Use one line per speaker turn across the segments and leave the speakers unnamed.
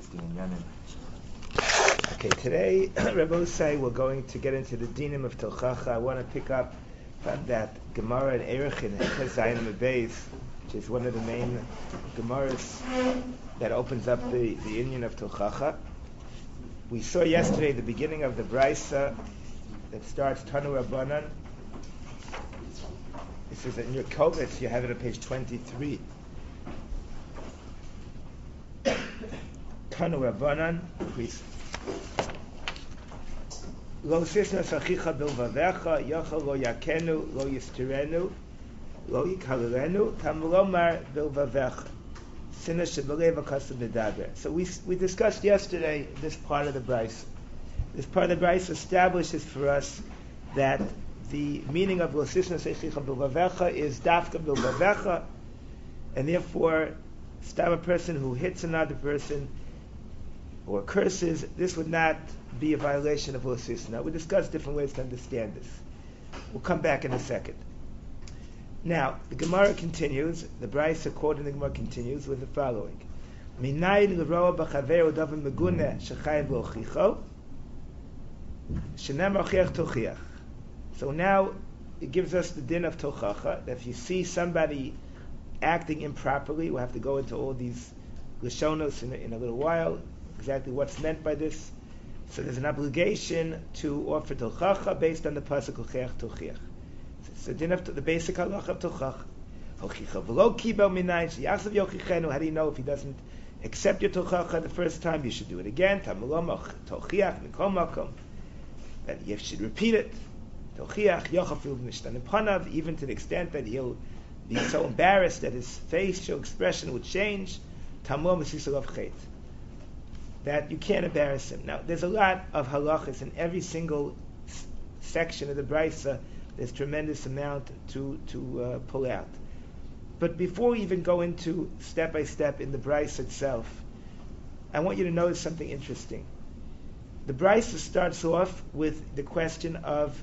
interesting inyanim. Okay, today, Rebbe say we're going to get into the dinim of Tochacha. I want to pick up from that Gemara in Erechin, Zayin Mebeis, which is one of the main Gemaras that opens up the inyan of Tochacha. We saw yesterday the beginning of the Brisa that starts Tanu Rabbanan. This is in your Kovetz, you have it on page 23. Tanu Rabbanan, please. Lo sisna sachicha bilvavecha, yochel lo yakenu, lo yistirenu, lo yikalirenu, tamlomar bilvavecha. Sinna shebelev akasam nedaber. So we discussed yesterday this part of the Brisa. This part of the Brisa establishes for us that the meaning of lo sisna sachicha bilvavecha is dafka bilvavecha, and therefore, stam a person who hits another person or curses, this would not be a violation of Husis. Now, we discussed different ways to understand this. We'll come back in a second. Now, the Gemara continues, the Brisa quoted in the Gemara continues with the following. Minayin l'roa b'chaveru davar meguneh shechayev l'ochicho, shenem ochiach tochiach. So now, it gives us the din of Tochacha, that if you see somebody acting improperly, we'll have to go into all these Lashonos in a little while, exactly what's meant by this. So there's an obligation to offer Tochacha based on the pasuk Ochiach Tochiach. So the basic halacha of Tochacha. Hochicha v'lo kibel minayin sheyachav yochichenu. How do you know if he doesn't accept your Tochacha the first time? You should do it again. Tamalom Tochiach mikol makom. That you should repeat it. Tochiach yochafiv nishtan panav, even to the extent that he'll be so embarrassed that his facial expression would change. Tamor mesisalav chet. That you can't embarrass him. Now, there's a lot of halachas in every single section of the Brisa. There's tremendous amount to pull out. But before we even go into step by step in the Brisa itself, I want you to notice something interesting. The Brisa starts off with the question of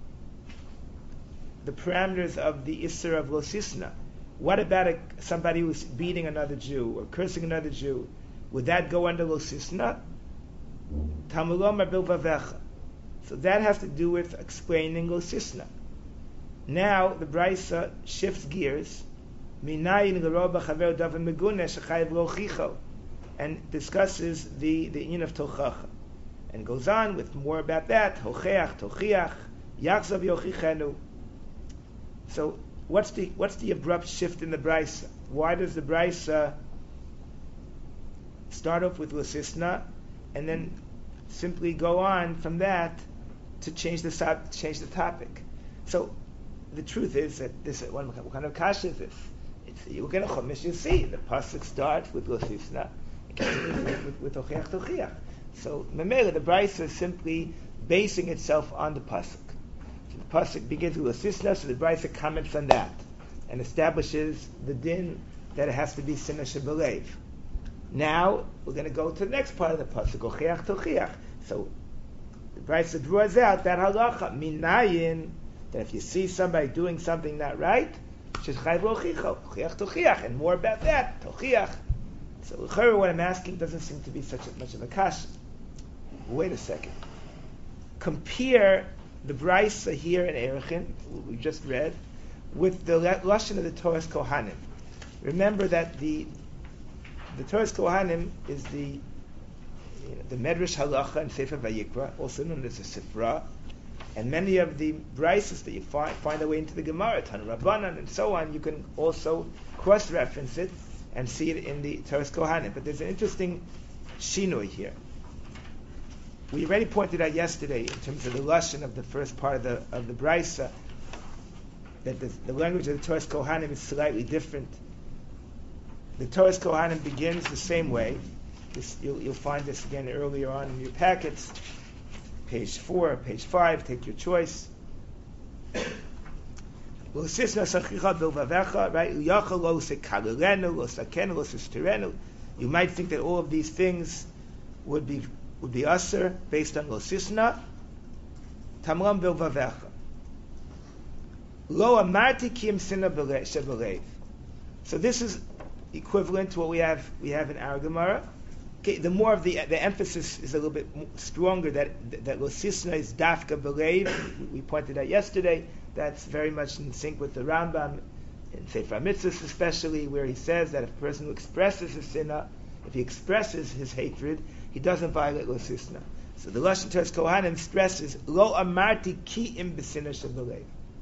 the parameters of the Isser of Losisna. What about somebody who's beating another Jew or cursing another Jew? Would that go under Losisna? Tamulom bilvavecha. So that has to do with explaining Losisna. Now the Brisa shifts gears, minayin l'roba chaver davar meguneh shechayev l'ochicho, and discusses the inyan of Tochacha, and goes on with more about that. Hocheach tochiach yachzav yochichenu. So what's the abrupt shift in the Brisa? Why does the Brisa start off with Lasisna, and then simply go on from that to change the topic? So the truth is that what kind of kasha is this? You get a chumash, you see the pasuk starts with Lasisna, with Ochiach Tochiach. So Memela, the Brisa is simply basing itself on the pasuk. So the pasuk begins with Lasisna, so the Brisa comments on that and establishes the din that it has to be Sinna Shebelev. Now we're going to go to the next part of the pasuk, Ochiach Tochiach. So the Brisa draws out that halacha minayin, that if you see somebody doing something not right, shechayev l'ochicho, Ochiach Tochiach, and more about that, Tochiach. So what I'm asking doesn't seem to be such much of a kasha. Wait a second. Compare the Brisa here in Erechin, we just read, with the lashon of the Torah's Kohanim. Remember that the Torah's Kohanim is the Medrash Halacha and Sefer Vayikra, also known as the Sifra, and many of the Brises that you find their way into the Gemara, Tanu Rabbanan, and so on, you can also cross-reference it and see it in the Torah's Kohanim. But there's an interesting shinui here. We already pointed out yesterday, in terms of the lashon of the first part of the Brisa, that the language of the Torah's Kohanim is slightly different. The Torah's Kohanim begins the same way. You'll find this again earlier on in your packets. Page 4, page 5, take your choice. Right? You might think that all of these things would be aser based on Losisna. Tamram bilvavecha. Lo amarti kim sinna shebelev. So this is equivalent to what we have in our Gemara. Okay, the more of the emphasis is a little bit stronger that lo sisna is dafka b'leiv. We pointed out yesterday that's very much in sync with the Rambam in Sefer Mitzvahs, especially where he says that if a person who expresses his sinna, if he expresses his hatred, he doesn't violate lo sisna. So the Lashon Toras Kohanim stresses lo amarti ki im b'sinna shebelev.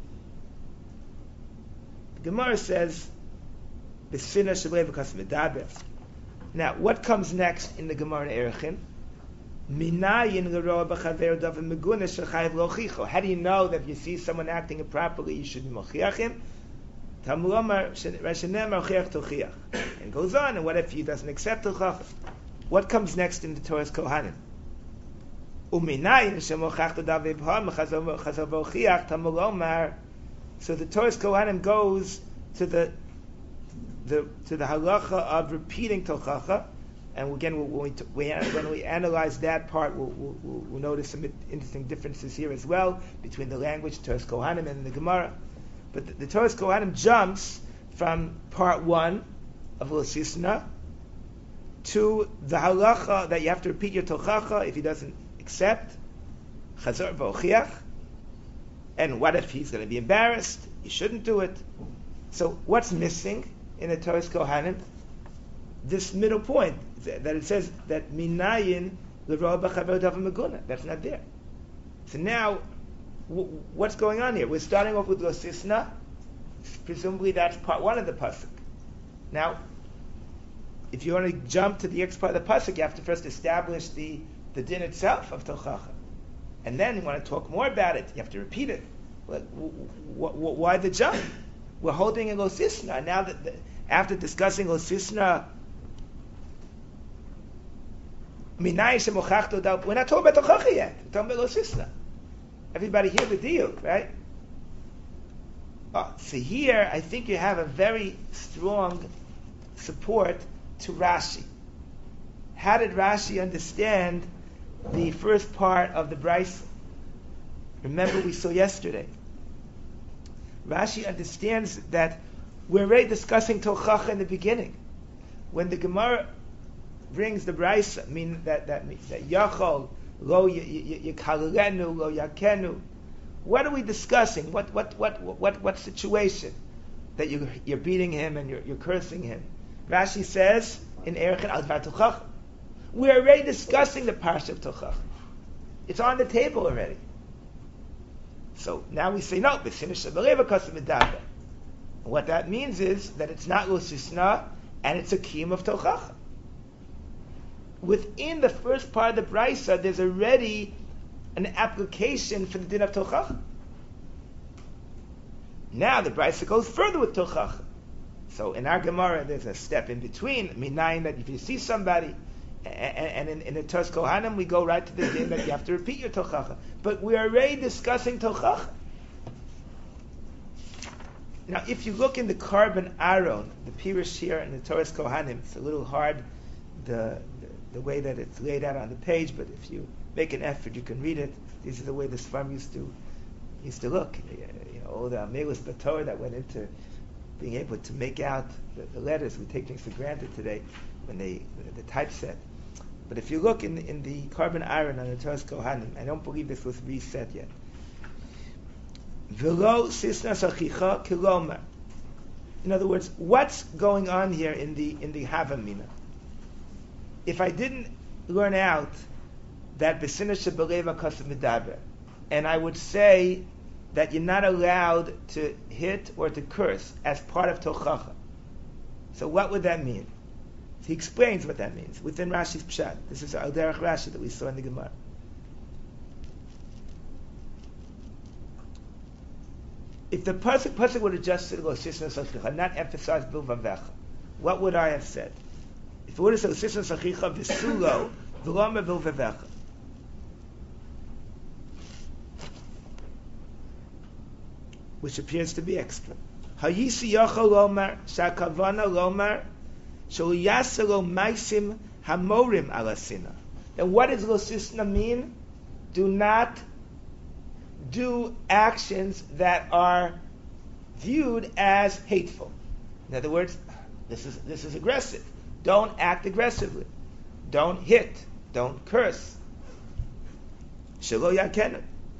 The Gemara says b'sinna shebelev because medaber. Now, what comes next in the Gemara in Erechin? Minayin l'roa b'chaver davar meguna shechayev lochicho. How do you know that if you see someone acting improperly, you should mochiach him? Tamulomar shenemar ochiach tochiach. And goes on. And what if he doesn't accept tochach? What comes next in the Toras Kohanim? Uminayin shemochach davar b'ha mechazav ochiach tamulomar. So the Toras Kohanim goes to the halacha of repeating tochacha, and again when we analyze that part, we'll notice some interesting differences here as well between the language Toras Kohanim and the Gemara. But the Toras Kohanim jumps from part 1 of lo sisna to the halacha that you have to repeat your tochacha if he doesn't accept chazor v'ochiach. And what if he's going to be embarrassed? You shouldn't do it. So what's missing in the Toras Kohanim? This middle point that it says that minayin l'roa b'chaver davar meguna. That's not there. So now, what's going on here? We're starting off with lo sisna. Presumably that's part 1 of the pasuk. Now, if you want to jump to the next part of the pasuk, you have to first establish the din itself of tochacha, and then you want to talk more about it. You have to repeat it. Why the jump? We're holding in lo sisna. Now that after discussing lo sisna, we're not talking about tochacha yet. We're talking about lo sisna. Everybody hear the deal, right? So here, I think you have a very strong support to Rashi. How did Rashi understand the first part of the Brisa? Remember we saw yesterday. Rashi understands that we're already discussing tochacha in the beginning. When the Gemara brings the Brisa, mean that yachol lo yikalenu lo yakenu. What are we discussing? What situation that you're beating him and you're cursing him? Rashi says in Erechin al dvar tochacha. We're already discussing the parsha of tochacha. It's on the table already. So now we say no. What that means is that it's not lo sisna and it's a kiyum of tochacha. Within the first part of the brisa, there's already an application for the din of tochacha. Now the brisa goes further with tochacha. So in our Gemara, there's a step in between. Minayin that if you see somebody, and in the Toras Kohanim, we go right to the din that you have to repeat your tochacha. But we're already discussing tochacha. Now, if you look in the Korban Aron, the Pirush here in the Toras Kohanim, it's a little hard, the way that it's laid out on the page, but if you make an effort, you can read it. These are the way the Sfarim used to look. All the Amelus Bator that went into being able to make out the letters. We take things for granted today when the typeset. But if you look in the Korban Aron on the Toras Kohanim, I don't believe this was reset yet. V'lo sisnas achicha kilomar. In other words, what's going on here in the Havamina? If I didn't learn out that b'sinna shebelev akasav medaber, and I would say that you're not allowed to hit or to curse as part of tochacha. So what would that mean? So he explains what that means within Rashi's Pshat. This is Al Derech Rashi that we saw in the Gemara. If the pasuk would have just said lo sisna sachicha, not emphasized bilvavecha, what would I have said? If it would have said lo sisna sachicha v'sulo v'loma bilvavecha, which appears to be extra. Hayisi yachol lomar shakavana lomar shol yaselo maisim hamorim alasina. And what does lo sisna mean? Do not do actions that are viewed as hateful. In other words, this is aggressive. Don't act aggressively. don't hit, don't curse. Shelo yakenu.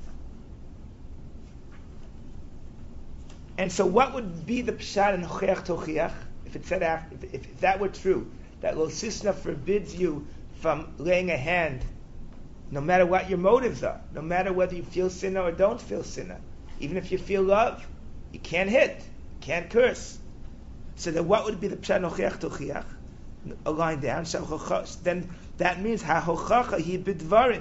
And so what would be the pshat in Hocheach Tochiach if it said if that were true, that Lo Sisna forbids you from laying a hand, no matter what your motives are, no matter whether you feel sinna or don't feel sinna, even if you feel love, you can't hit, you can't curse. So then what would be the pshat in Hocheach Tochiach? A line down, then that means ha-hochacha hi b'dvarim.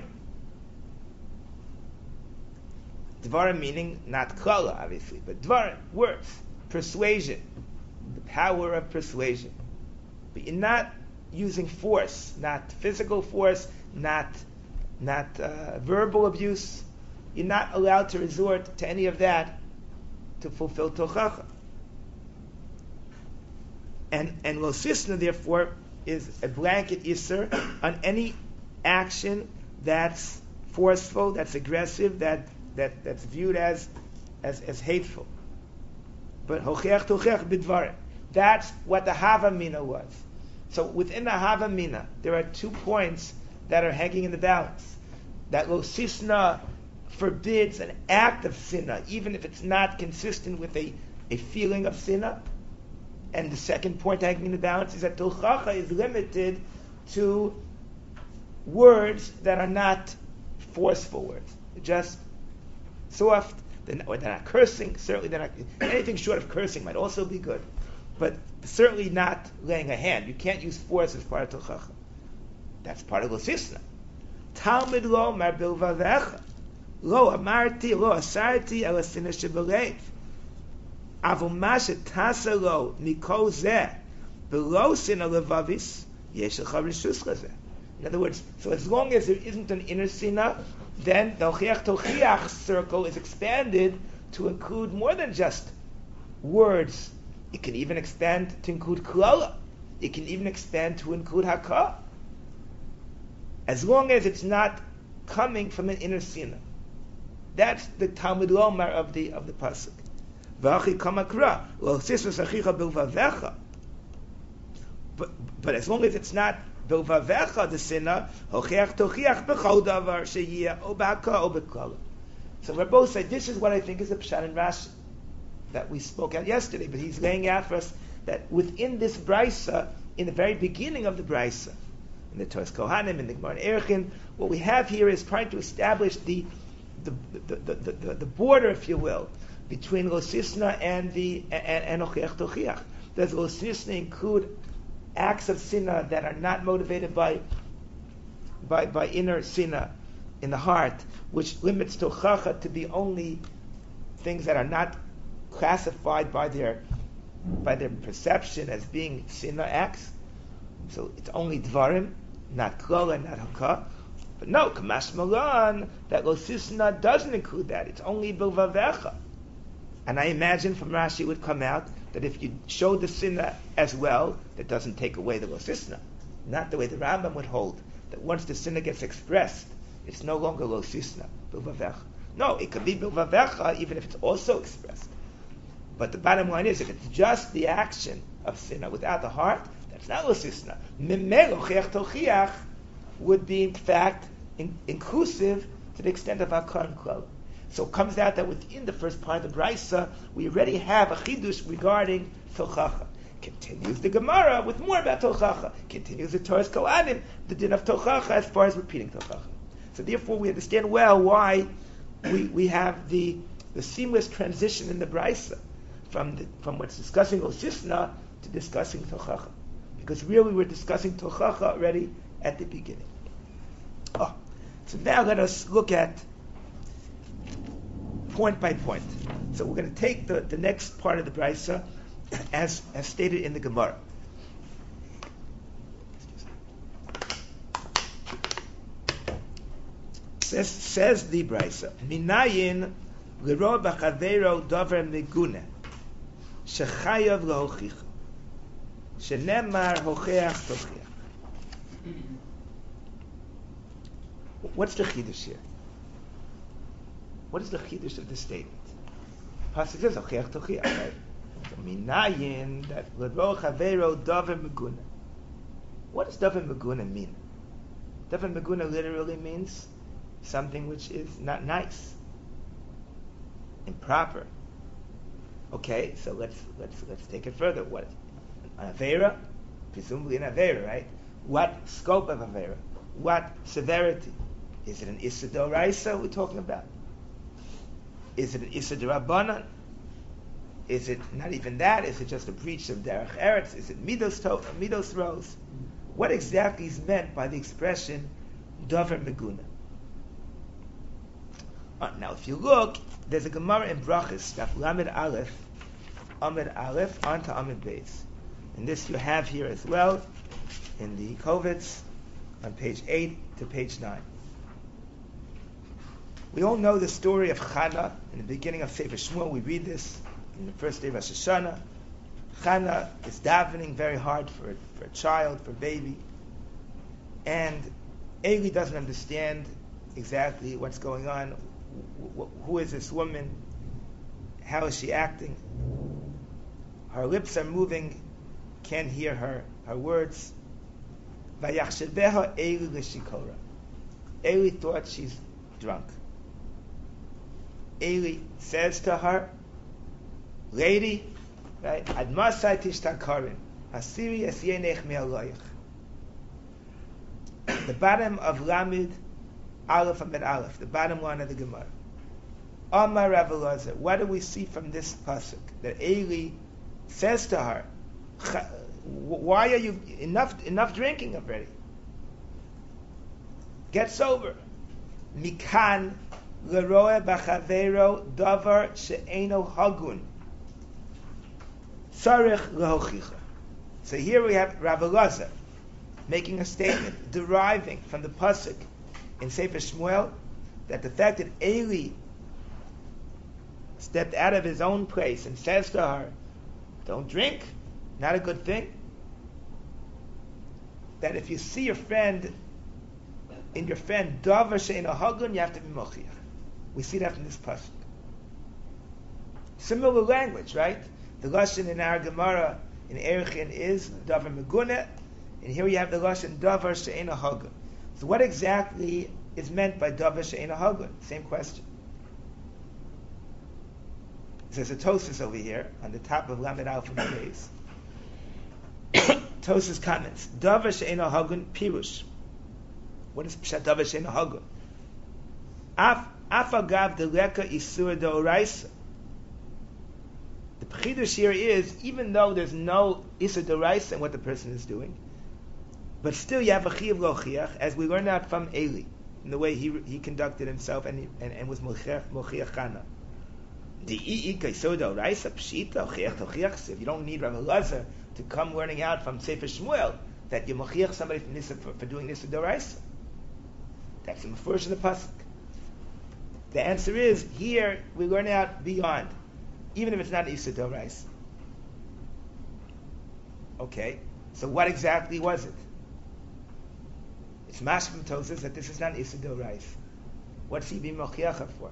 Dvarim meaning not klala, obviously, but dvarim, words, persuasion, the power of persuasion. But you're not using force, not physical force, not verbal abuse. You're not allowed to resort to any of that to fulfill tochacha. And lo sisna, therefore, is a blanket iser on any action that's forceful, that's aggressive, that's viewed as hateful. But hocheach tochech bidvarim. That's what the Havamina was. So within the Havamina, there are 2 points that are hanging in the balance. That lo sisna forbids an act of sinna, even if it's not consistent with a feeling of sinna. And the second point hanging in the balance is that tochacha is limited to words that are not forceful words, just soft. They're not cursing. Certainly, they're not. Anything short of cursing might also be good, but certainly not laying a hand. You can't use force as part of tochacha. That's part of lo sisna. Talmud lo mar bilvavecha lo amarti lo asarti el sinna shebelev. Avul tasa lo mikol zeh below sinna levavis yesh lecha rishus lezeh. In other words, so as long as there isn't an inner sinna, then the Hocheach Tochiach circle is expanded to include more than just words. It can even expand to include klala. It can even expand to include hakah. As long as it's not coming from an inner sinna. That's the Talmud Lomar of the pasuk. V'achi kamakra lo sisvas achicha bilvavecha. But as long as it's not bilvavecha the sinna, hocheach tochiach b'chol davar sheyiyah o b'haka o b'klala. So Rabbi said, this is what I think is the pshat in Rashi that we spoke out yesterday. But he's laying out for us that within this brisa, in the very beginning of the brisa, in the Toras Kohanim, in the Gemara Erchin, what we have here is trying to establish the border, if you will, between Lo Sisna and Hocheach Tochiach. Does Lo Sisna include acts of sinna that are not motivated by inner sinna in the heart, which limits tochacha to be only things that are not classified by their perception as being sinna acts? So it's only dvarim, not klala, not hakah. But no, kamash malan, that Lo Sisna doesn't include that. It's only bilvavecha. And I imagine from Rashi it would come out that if you show the sinna as well, that doesn't take away the Lo Sisna. Not the way the Rambam would hold, that once the sinna gets expressed, it's no longer Lo Sisna, bilvavecha. No, it could be bilvavecha even if it's also expressed. But the bottom line is, if it's just the action of sinna without the heart, that's not Lo Sisna. Mimei Hocheach Tochiach would be in fact inclusive to the extent of hakah and klala. So it comes out that within the first part of the brisa, we already have a chidush regarding tochacha. Continues the Gemara with more about tochacha. Continues the Toras Kohanim, the din of tochacha as far as repeating tochacha. So therefore we understand well why we have the seamless transition in the brisa from what's discussing Lo Sisna to discussing tochacha. Because really we're discussing tochacha already at the beginning. So now let us look at point by point. So we're going to take the next part of the brisa as stated in the Gemara. Says the brisa, Minayin l'ro b'chaveiro davar megune shechayav lahochicha shenemar hocheach tochiach. What's the chidush here? What is the chidush of this statement? Pasuk says hocheach tochiach, right? So minayin that l'ro chaveiro davar megune. What does davar megune mean? Davar Meguna literally means something which is not nice, improper. Okay, so let's take it further. What an avera? Presumably an avera, right? What scope of avera? What severity? Is it an issa d'oraisa we're talking about? Is it an issa d'rabbanan? Is it not even that? Is it just a breach of derech eretz? Is it midos rose? What exactly is meant by the expression davar meguna? Now, if you look, there's a Gemara in Brachos, Daf Lamed Aleph, Amid Aleph, onto Amid Beis. And this you have here as well, in the Kovitz, on page 8 to page 9. We all know the story of Chana. In the beginning of Sefer Shmuel, we read this in the first day of Rosh Hashanah. Chana is davening very hard for a child, for a baby. And Eli doesn't understand exactly what's going on. Who is this woman? How is she acting? Her lips are moving, can't hear her words. Vayachsheveha Eli l'shikora. Eli thought she's drunk. Eli says to her, lady, right? Ad masai tishtakarin, hasiri es yenech me'aloyach. The bottom of Lamed Aleph Amid Aleph, the bottom line of the Gemara. Amar Rav Elazar, what do we see from this pasuk? That Eli says to her, why are you enough drinking already? Get sober. Mikan leroe b'chavero davar she'eno hagun. Sarich lehochicha. So here we have Rav Elazar making a statement deriving from the pasuk in Sefer Shmuel that the fact that Eli stepped out of his own place and says to her, don't drink, not a good thing. That if you see your friend, in your friend, davar she'eino hagun, you have to be mochiach. We see that in this pasuk. Similar language, right? The lashon in our Gemara in Erechin is davar meguna, and here we have the lashon davar she'eino hagun. So what exactly is meant by davar she'eino hagun? Same question. There's a Tosas over here on the top of Lamed Aleph and Beis. Tosas comments: davar she'eino hagun pirush. What is pshat davar she'eino hagun? Afagav deleka isur deoraisa. The pchidush here is, even though there's no isur deoraisa in what the person is doing, but still you have a chiyuv lochiach, as we learned out from Eli, in the way he conducted himself and was mochiach chana. The i'ika isur deoraisa pshita ochiach tochiach. So if you don't need Rav Elazar to come learning out from Sefer Shmuel that you mochiach somebody for doing isur deoraisa, that's the mefurish in the pasuk. The answer is, here we learn out beyond, even if it's not Issa Dorais. Okay, so what exactly was it? It's Mashkim tells us that this is not Issa Dorais. What's he being Mochiacha for?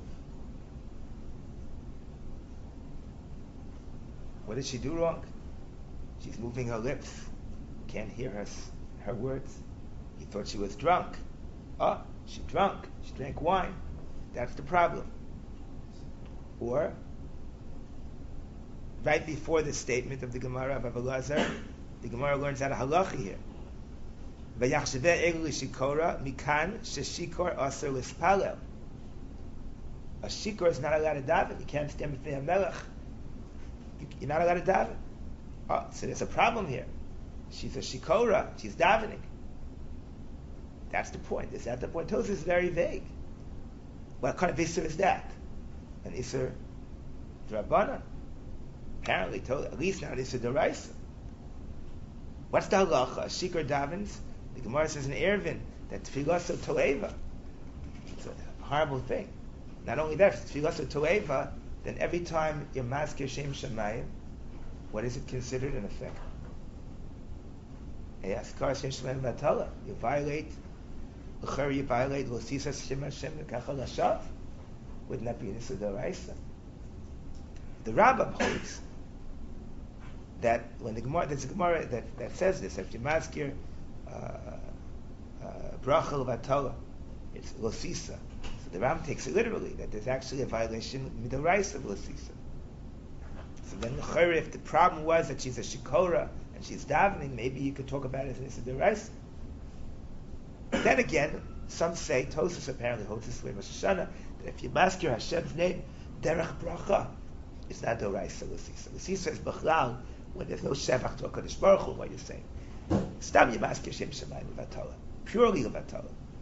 What did she do wrong? She's moving her lips, can't hear her words. He thought she was drunk. Oh, she's drunk. She drank wine. That's the problem. Or, right before the statement of the Gemara of Rav Elazar, the Gemara learns out a halacha here. Vayachsheveh elu l'shikora mikan sheshikor aser l'spalel. A shikor is not allowed to daven. You can't stand before a melech. You're not allowed to daven. Oh, so there's a problem here. She's a shikora. She's davening. That's the point. Is that the point? Tosfos is very vague. What kind of Isser is that? An Isser Drabanan. Apparently, at least not an Isser Doraisa. What's the halacha? Shikar davens. The Gemara says in Eruvin that Tfilaso Toeva. It's a horrible thing. Not only that, if Tfilaso Toeva, then every time you're maskir Shem Shemayim, what is it considered in effect? Askar Shem Shemayim Vatala. You violate Losisas Shem Hashem Kachal Hashav. Wouldn't that be an Issa D'Oraisa? The Rambam holds that when there's a Gemara that says this, if you maskir bracha levatala. It's losisa. So the Ram takes it literally that there's actually a violation midoraisa of losisa. So then if the problem was that she's a shikora and she's davening, maybe you could talk about it as a midoraisa. Then again, some say, Tosfos apparently holds this way, Rosh Hashanah, that if you masker Hashem's name, derech bracha, it's not doraisa l'sisa. L'sisa is b'chlal, when there's no shevach to HaKadosh Baruch Hu, what you're saying. Stam you masker Shem Shemayim levatala, purely levatala.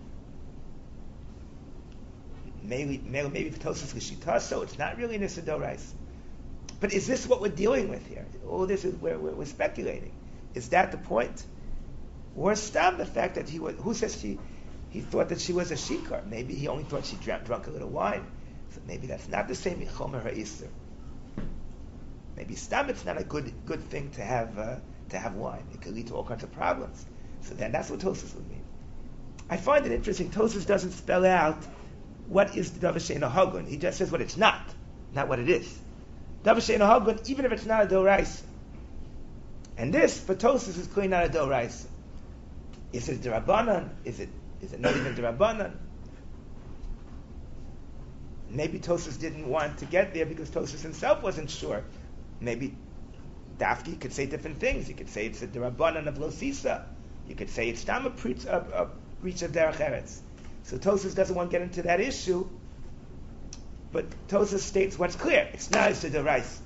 Maybe if Tosfos l'shita, so it's not really nisa doraisa. But is this what we're dealing with here? All this is we're speculating. Is that the point? Or stam the fact that he was, who says he thought that she was a shikar. Maybe he only thought she drunk a little wine. So maybe that's not the same chomer ha'isur. Maybe stam it's not a good thing to have wine. It could lead to all kinds of problems. So then that's what Tosfos would mean. I find it interesting. Tosfos doesn't spell out what is the davar she'eino hagun. He just says what it's not what it is. Davar she'eino hagun, even if it's not a doraisa. And this, for Tosfos, is clearly not a doraisa. Is it derabanan? Is it not even derabanan? Maybe Tosfos didn't want to get there because Tosfos himself wasn't sure. Maybe Dafki could say different things. You could say it's a derabanan of losisa. You could say it's tam a breach of derech eretz. So Tosfos doesn't want to get into that issue, but Tosfos states what's clear. It's not a doraisa.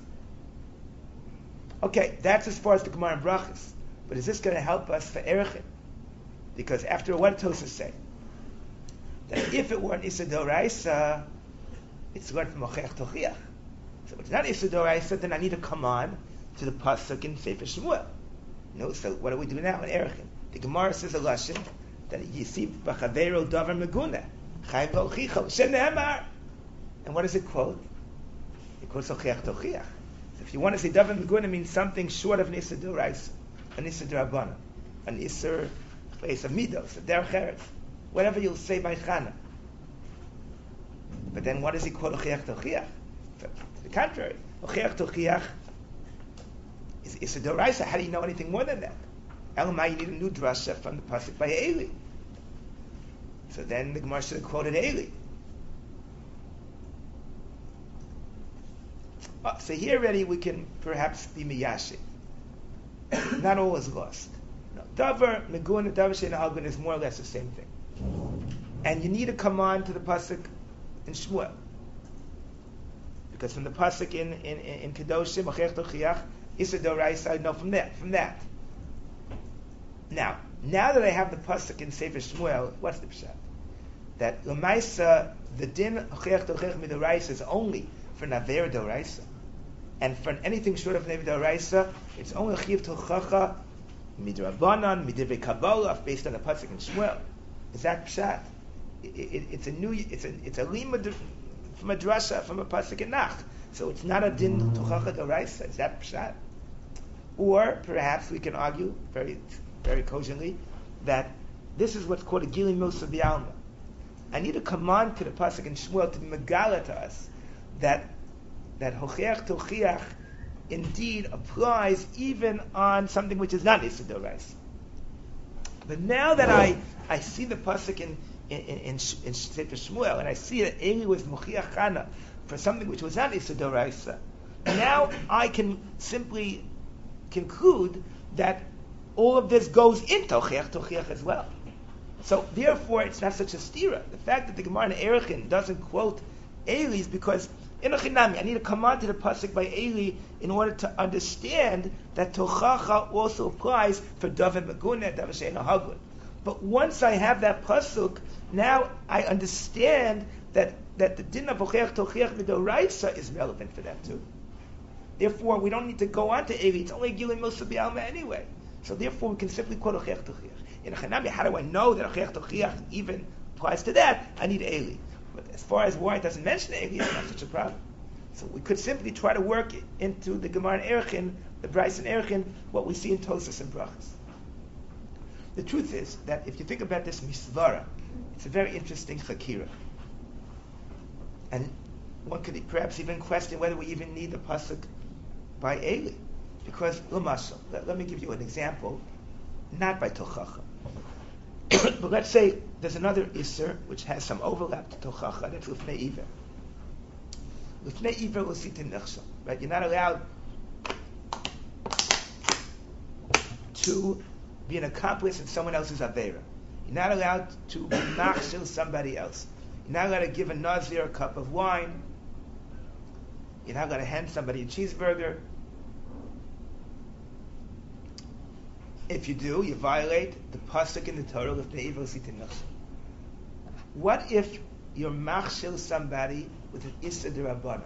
Okay, that's as far as the Gemara and Brachas. But is this going to help us for Erechin? Because after what did Tosfos say? That if it were an Issa Doraisa, it's learned from Ochech Tochiach. So if it's not Issa Doraisa, then I need to come on to the Pasuk in Sefer Shmuel. No, so what do we do now in Erechin? The Gemara says a Lashon that you see B'chaveiro Davar Meguna, Chayim Lochicho, Shenemar. And what does it quote? It quotes Ochech Tochiach. So if you want to say Davar Meguna means something short of an Issa Doraisa, an Issa D'Rabbanan, an Issa place of midos, a derech eretz, whatever you'll say by Chana. But then what does he call Ochiach Tochiach? To the contrary, Ochiach Tochiach is a doraisa. How do you know anything more than that? Elamai, you need a new drasha from the pasuk by Eli. So then the Gemara should have quoted Eli. So here already we can perhaps be miyashi. Not all is lost. No, davar megun and davar she'eino hagun is more or less the same thing. And you need to come on to the pasuk in Shmuel, because from the pasuk in Kedoshim Ochech Tochiach Issa Doraisa, I know from that. Now that I have the pasuk in Sefer Shmuel, what's the pshat? That L'maisa, the din Ochech Tochiach Midoraisa is only for Naver Doraisa, and for anything short of Naver Doraisa, it's only Chiv Tochacha Midrabanan Midivrei Kabbalah based on the pasuk in Shmuel. Is that pshat? It's a limud from a drasha from a pasuk in Nach. So it's not a din Tochacha Doraisa. Is that pshat? Or perhaps we can argue very, very cogently that this is what's called a Gili Milsa B'Alma. I need to come on to the pasuk in Shmuel to be megala to us that Hocheach Tochiach indeed applies even on something which is not Issa Doraisa. But now that I see the pasuk in Sefer Shmuel, and I see that Eli was Mochiach Chana for something which was not Issa Doraisa, now I can simply conclude that all of this goes into Tochiach as well. So therefore, it's not such a stira. The fact that the Gemara in Erechin doesn't quote Eli is because in Achinami, I need to come on to the pasuk by Eli in order to understand that Tochacha also applies for Davar Megunah, Davar She'eino Hagun. But once I have that pasuk, now I understand that the din of Ochech Tochiach Midoraisa is relevant for that too. Therefore, we don't need to go on to Eli. It's only Gilui Milsa B'Alma anyway. So therefore, we can simply quote Ochech Tochiach. In Achinami, how do I know that Ochech Tochiach even applies to that? I need Eli. But as far as why it doesn't mention Eli, it's not such a problem. So we could simply try to work into the Gemara in Erechin, the Bryce in Erechin, what we see in Tosfos and Brachas. The truth is that if you think about this misvara, it's a very interesting chakira. And one could perhaps even question whether we even need the pasuk by Eli. Because, l'mashal, let me give you an example, not by Tochacha. But let's say there's another Isser which has some overlap to Tochacha, that's Lifnei Iver. Lifnei Iver L'sitin Nechshel, right? You're not allowed to be an accomplice in someone else's Aveira. You're not allowed to be machshel somebody else. You're not allowed to give a Nazir a cup of wine. You're not allowed to hand somebody a cheeseburger. If you do, you violate the pasuk in the Torah of the evil sitin nafshe. What if you're machshel somebody with an issa derabbanan?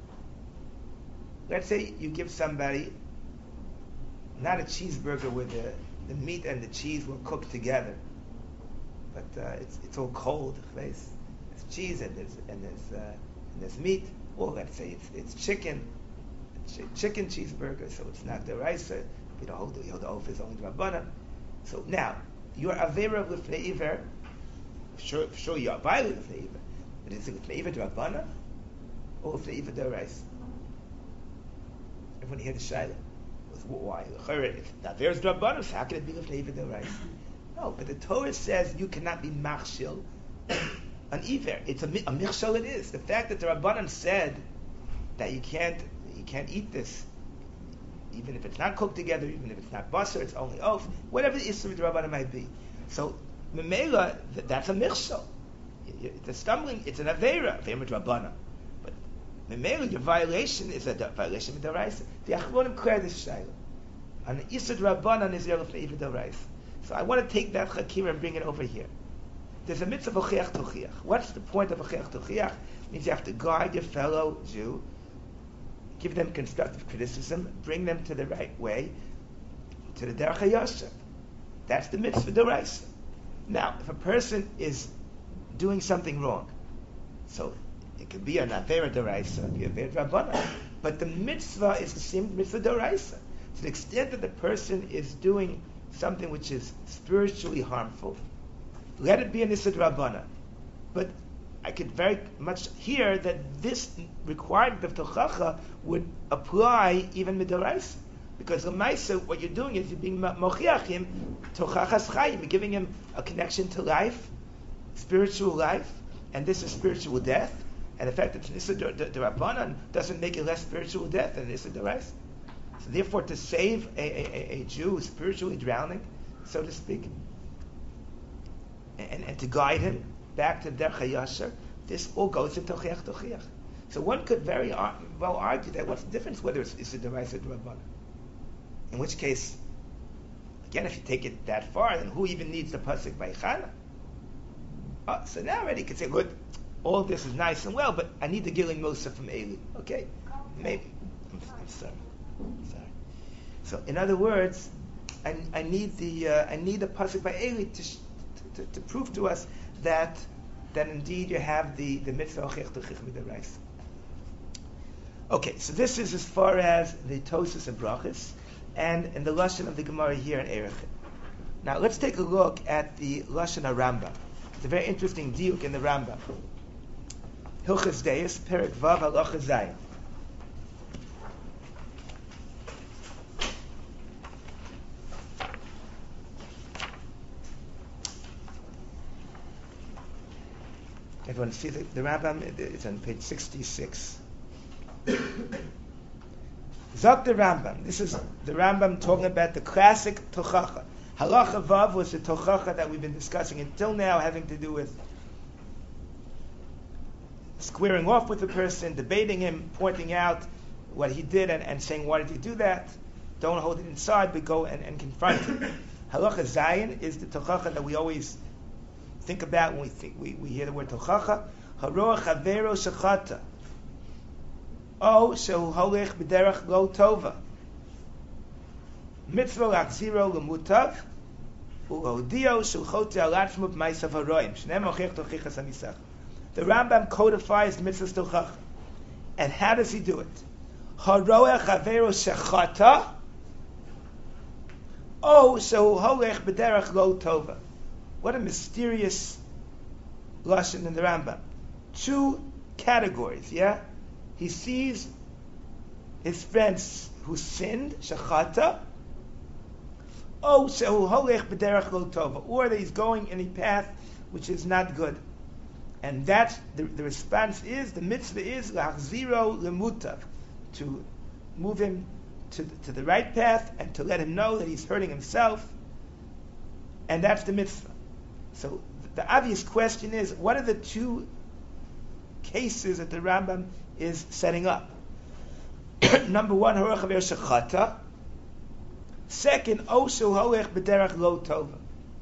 Let's say you give somebody not a cheeseburger where the meat and the cheese were cooked together, but it's all cold. There's cheese and there's meat. Or let's say it's chicken cheeseburger, so it's not the rice. You know, the oath is only Rabbanan. So now, your Avera of Lifnei Iver, sure you are violating Lifnei Iver, but is it Lifnei Iver Rabbanan or Lifnei Iver Derais? Everyone hear the Shaila? Why? If Avera is Rabbanan, so how can it be Lifnei Iver Derais? No, but the Torah says you cannot be Machshil an Iver. It's a Michshel it is. The fact that the Rabbanan said that you can't eat this, even if it's not cooked together, even if it's not basar, it's only oaf, whatever the Isra D'Rabbanan might be. So, Memela, that's a Michshel. It's a stumbling, it's an Aveira D'Rabbanan. But Memela, your violation is a violation of the D'Oraisa. The Achronim clear this Shaila. And the Isra D'Rabbanan is Yeruf Le'ivah D'Oraisa. So I want to take that Chakira and bring it over here. There's a mitzvah of Ochiach Tochiach. What's the point of Ochiach Tochiach? It means you have to guide your fellow Jew, give them constructive criticism, bring them to the right way, to the Derech HaYosher. That's the mitzvah d'oraisa. Now, if a person is doing something wrong, so it could be an Avera d'oraisa, it could be an Avera d'Rabbanan, but the mitzvah is the same mitzvah d'oraisa. To the extent that the person is doing something which is spiritually harmful, let it be an Issa d'Rabbanan. But I could very much hear that this requirement of Tochacha would apply even Midoraisa. Because L'maisa, what you're doing is you're being Mochiachim, Tochachas Chayim, you're giving him a connection to life, spiritual life, and this is spiritual death. And the fact that it's Nisa D'Rabbanan doesn't make it less spiritual death than Nisa D'Oraisa. So therefore, to save a Jew who's spiritually drowning, so to speak, and to guide him back to Derech HaYosher, this all goes into Ochiach Tochiach. So one could very well argue that what's the difference whether it's Issa D'Oraisa or D'Rabbanan? In which case, again, if you take it that far, then who even needs the pasuk by Chana? So now already you can say, good, all this is nice and well, but I need the Gilim Mosa from Eli. Okay, maybe. I'm sorry. So in other words, I need the pasuk by Eli to prove to us that indeed you have the mitzvah Ochiach Tochiach Midoraisa. Okay, so this is as far as the Tosas and Brachas, and in the Lashon of the Gemara here in Erechet. Now let's take a look at the Lashon HaRambam. It's a very interesting diuk in the Rambam. Hilchos Deis, Perek Vav Halacha Zayin. Everyone see the Rambam? It's on page 66. Zok the Rambam. This is the Rambam talking about the classic Tochacha. Halacha Vav was the Tochacha that we've been discussing until now, having to do with squaring off with the person, debating him, pointing out what he did and saying, why did you do that? Don't hold it inside, but go and confront him. Halacha Zayin is the Tochacha that we always think about when we hear the word Tochacha. Haroach Havero Shechata. O shehu holech b'derech lo tova. Mitzvah lachziro l'mutav u'hodio shehu chote al atzmo b'maisav haroim. Shneim ochiach tochichas hamisach. The Rambam codifies mitzvahs tochacha. And how does he do it? Haroach havero shechata O shehu holech b'derech lo tova. What a mysterious lashon in the Rambam. Two categories, yeah? He sees his friends who sinned, shachata, Oh, shehu holech b'derech lo tova, or that he's going in a path which is not good. And that's the response is, the mitzvah is lachziro lemutav, to move him to the right path and to let him know that he's hurting himself, and that's the mitzvah. So the obvious question is, what are the two cases that the Rambam is setting up? Number one, harach aver shechata. Second, oshu holech b'derech lo tova.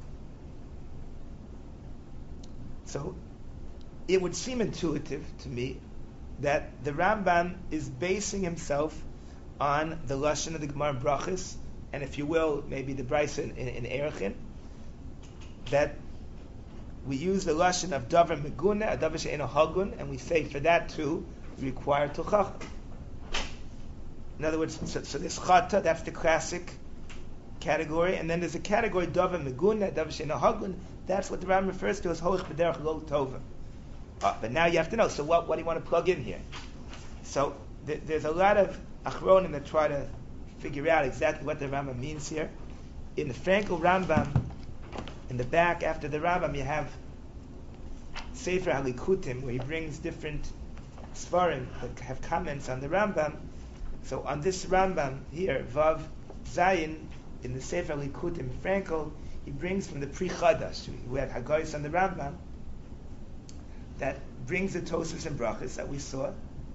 So it would seem intuitive to me that the Rambam is basing himself on the lashon of the Gemara in Brachos, and if you will, maybe the Brisa in Erechin, that we use the lashon of davar meguna, a davar she'eino hagun, and we say for that too we require tochacha. In other words, so this chata, that's the classic category, and then there's a category davar meguna, davar she'eino hagun. That's what the Rambam refers to as holech b'derech lo tova. But now you have to know. So what do you want to plug in here? So there's a lot of achronim that try to figure out exactly what the Rambam means here. In the Frankel Rambam, in the back after the Rambam, you have Sefer Halikutim, where he brings different svarim that have comments on the Rambam. So on this Rambam here, Vav Zayin, in the Sefer Halikutim, Frankel, he brings from the Pri Chadash, who had Haggais on the Rambam, that brings the Tosafos and Brachos that we saw,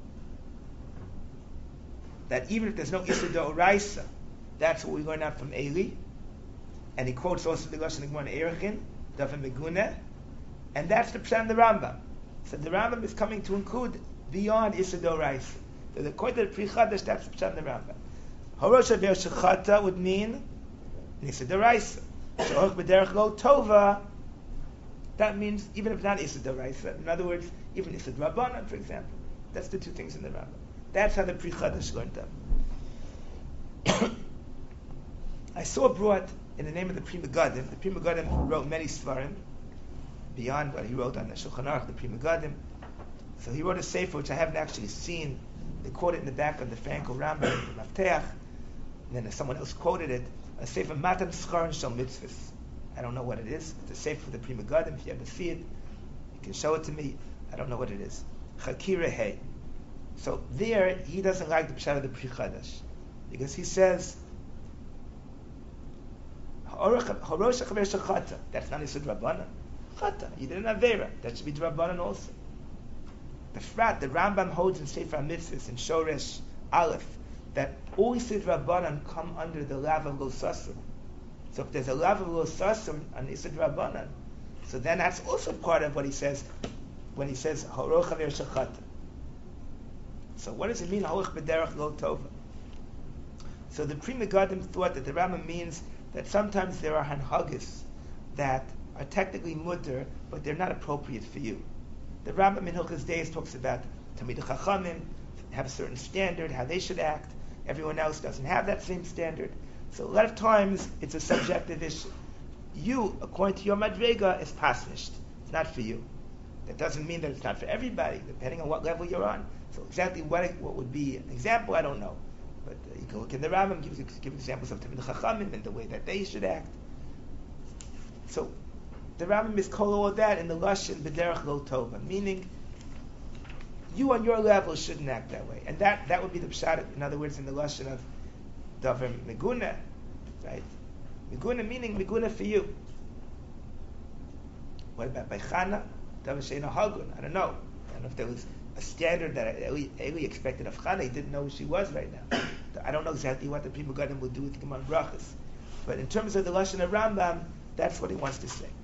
that even if there's no Issa D'Oraisa, that's what we learn out from Eli, and he quotes also the Lashon Gemara in Erechin, Davar Meguna, and that's the Pshat of the Rambam. So the Rambam is coming to include beyond Issa D'Oraisa. So according to the Pri Chadash, that's the Pshat of the Rambam. Horosh Aver Shechata would mean Issa D'Oraisa. So Holech b'derech lo tova, that means even if not Issa D'Oraisa, in other words, even Issa D'Rabbanan, for example. That's the two things in the Rambam. That's how the Pri Chadash learned them. I saw brought in the name of the Pri Megadim. The Pri Megadim wrote many svarim beyond what he wrote on the Shulchan Aruch, the Pri Megadim. So he wrote a sefer which I haven't actually seen. They quote it in the back of the Frankel Rambam, the Mafteach, and then someone else quoted it. A sefer Matan Schar and Shal Mitzvahs. I don't know what it is. It's a sefer for the Pri Megadim. If you ever see it, you can show it to me. I don't know what it is. Chakira Hey. So there, he doesn't like the Pshat of the Pri Chadash, because he says, Horosh Achaver Shechata. That's not Issa D'Rabbanan. Chata. You did an Avera. That should be D'Rabbanan also. The Rambam holds in Sefer HaMitzvahs in Shoresh Aleph that all Issa D'Rabbanan come under the lav of Lo Sasum. So if there's a lav of Lo Sasum on Issa D'Rabbanan, so then that's also part of what he says when he says Horosh Achaver Shechata. So what does it mean, Holech b'derech lo tova? So the Pri Megadim thought that the Rambam means that sometimes there are hanhagis that are technically mutter, but they're not appropriate for you. The Rambam in Hilchos Days talks about Talmidei Chachamim have a certain standard, how they should act. Everyone else doesn't have that same standard. So a lot of times it's a subjective issue. You, according to your madrega, is pasnished. It's not for you. That doesn't mean that it's not for everybody, depending on what level you're on. So exactly what would be an example, I don't know. But you can look in the Rambam, give examples of Talmidei Chachamim and the way that they should act. So the Rambam is called all of that in the Lashon b'derech lo tova, meaning you on your level shouldn't act that way. And that would be the Pshat, in other words, in the Lashon of Davar Meguna, right? Meguna meaning Meguna for you. What about Beichana? Davar she'eino hagun. I don't know if there was a standard that Eli expected of Chana. He didn't know who she was right now. I don't know exactly what the Pri Megadim will do with Gemara Brachos. But in terms of the Lashon of Rambam, that's what he wants to say.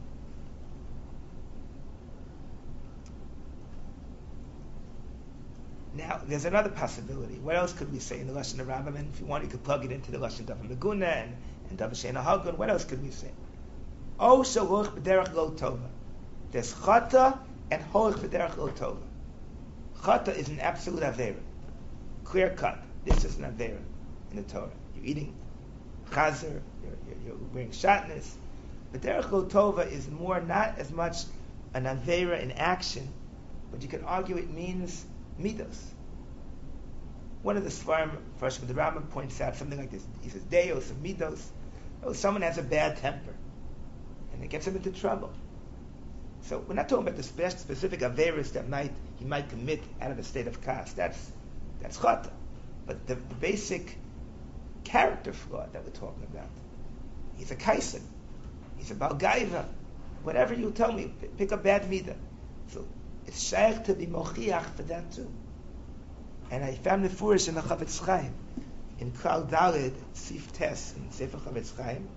Now, there's another possibility. What else could we say in the Lashon of Rambam? And if you want, you could plug it into the Lashon Davar Meguna and Davar she'eino hagun. What else could we say? Oh, so Holech b'derech lo tova. There's Chata and Holech b'derech lo tova. Chata is an absolute avera, clear cut. This is an avera in the Torah. You're eating chazer, you're wearing shatnez. But derech lo tova is more, not as much an avera in action, but you could argue it means midos. One of the Svarim, first the Rambam points out something like this. He says deos of midos. Oh, someone has a bad temper, and it gets him into trouble. So we're not talking about the specific averus that he might commit out of a state of kas. That's chata. But the basic character flaw that we're talking about. He's a kaisen. He's a balgaiva. Whatever you tell me, pick a bad midah. So it's shaykh to be mochiach for that too. And I found the furish in the Chavetz Chaim, in Klal Daled, Sif Tes, in Sefer Chavetz Chaim.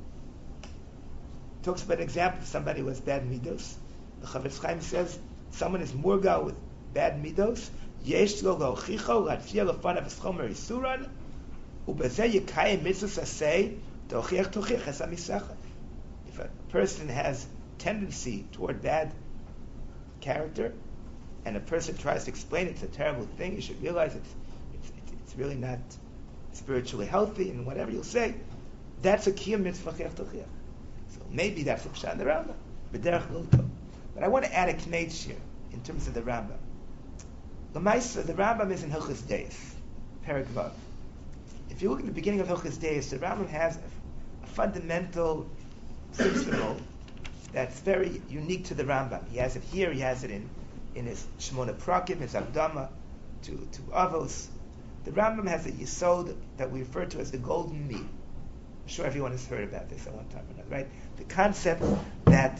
Talks about an example of somebody who has bad midos. The Chavetz Chaim says someone is murga with bad midos. Yesh lo lochicho latzia lefanav eschomer isuran ubezeh yekayim mitzvos asay tochiach tochiach es hamisacha. If a person has tendency toward bad character, and a person tries to explain it's a terrible thing, you should realize it's really not spiritually healthy, and whatever you'll say, that's a kiyum mitzvah chiach tochiach. So maybe that's the pshat in the Rambam, b'derech lo tov. But I want to add a knetz here in terms of the Rambam. L'maisa, the Rambam is in Hilchos Deis, Perek Vav. If you look at the beginning of Hilchos Deis, the Rambam has a fundamental principle that's very unique to the Rambam. He has it here, he has it in his Shmona Prakim, his Akdama to Avos. The Rambam has a yisod that we refer to as the golden mean. I'm sure everyone has heard about this at one time or another, right? The concept that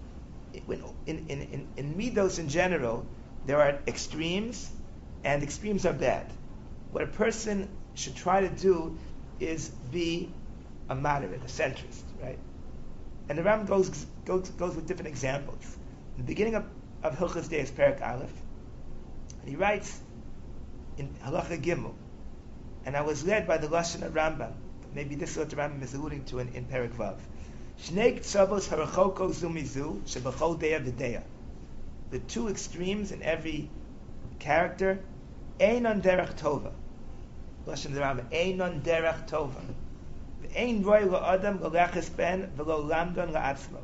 in midos in general, there are extremes, and extremes are bad. What a person should try to do is be a moderate, a centrist, right? And the Rambam goes with different examples. In the beginning of Hilchos Deis, Perek Aleph, and he writes in Halacha Gimel, and I was led by the Lashon of Rambam. Maybe this is what the Rambam is alluding to in Perek Vav. Shnei ksavos harachoko zu mizu shebachol deya v'deya. The two extremes in every character, einon derech tova. Lashon of the Rambam, einon derech tova. V'ein roy la'adam l'leches ben v'lo lamdon la'atzmo.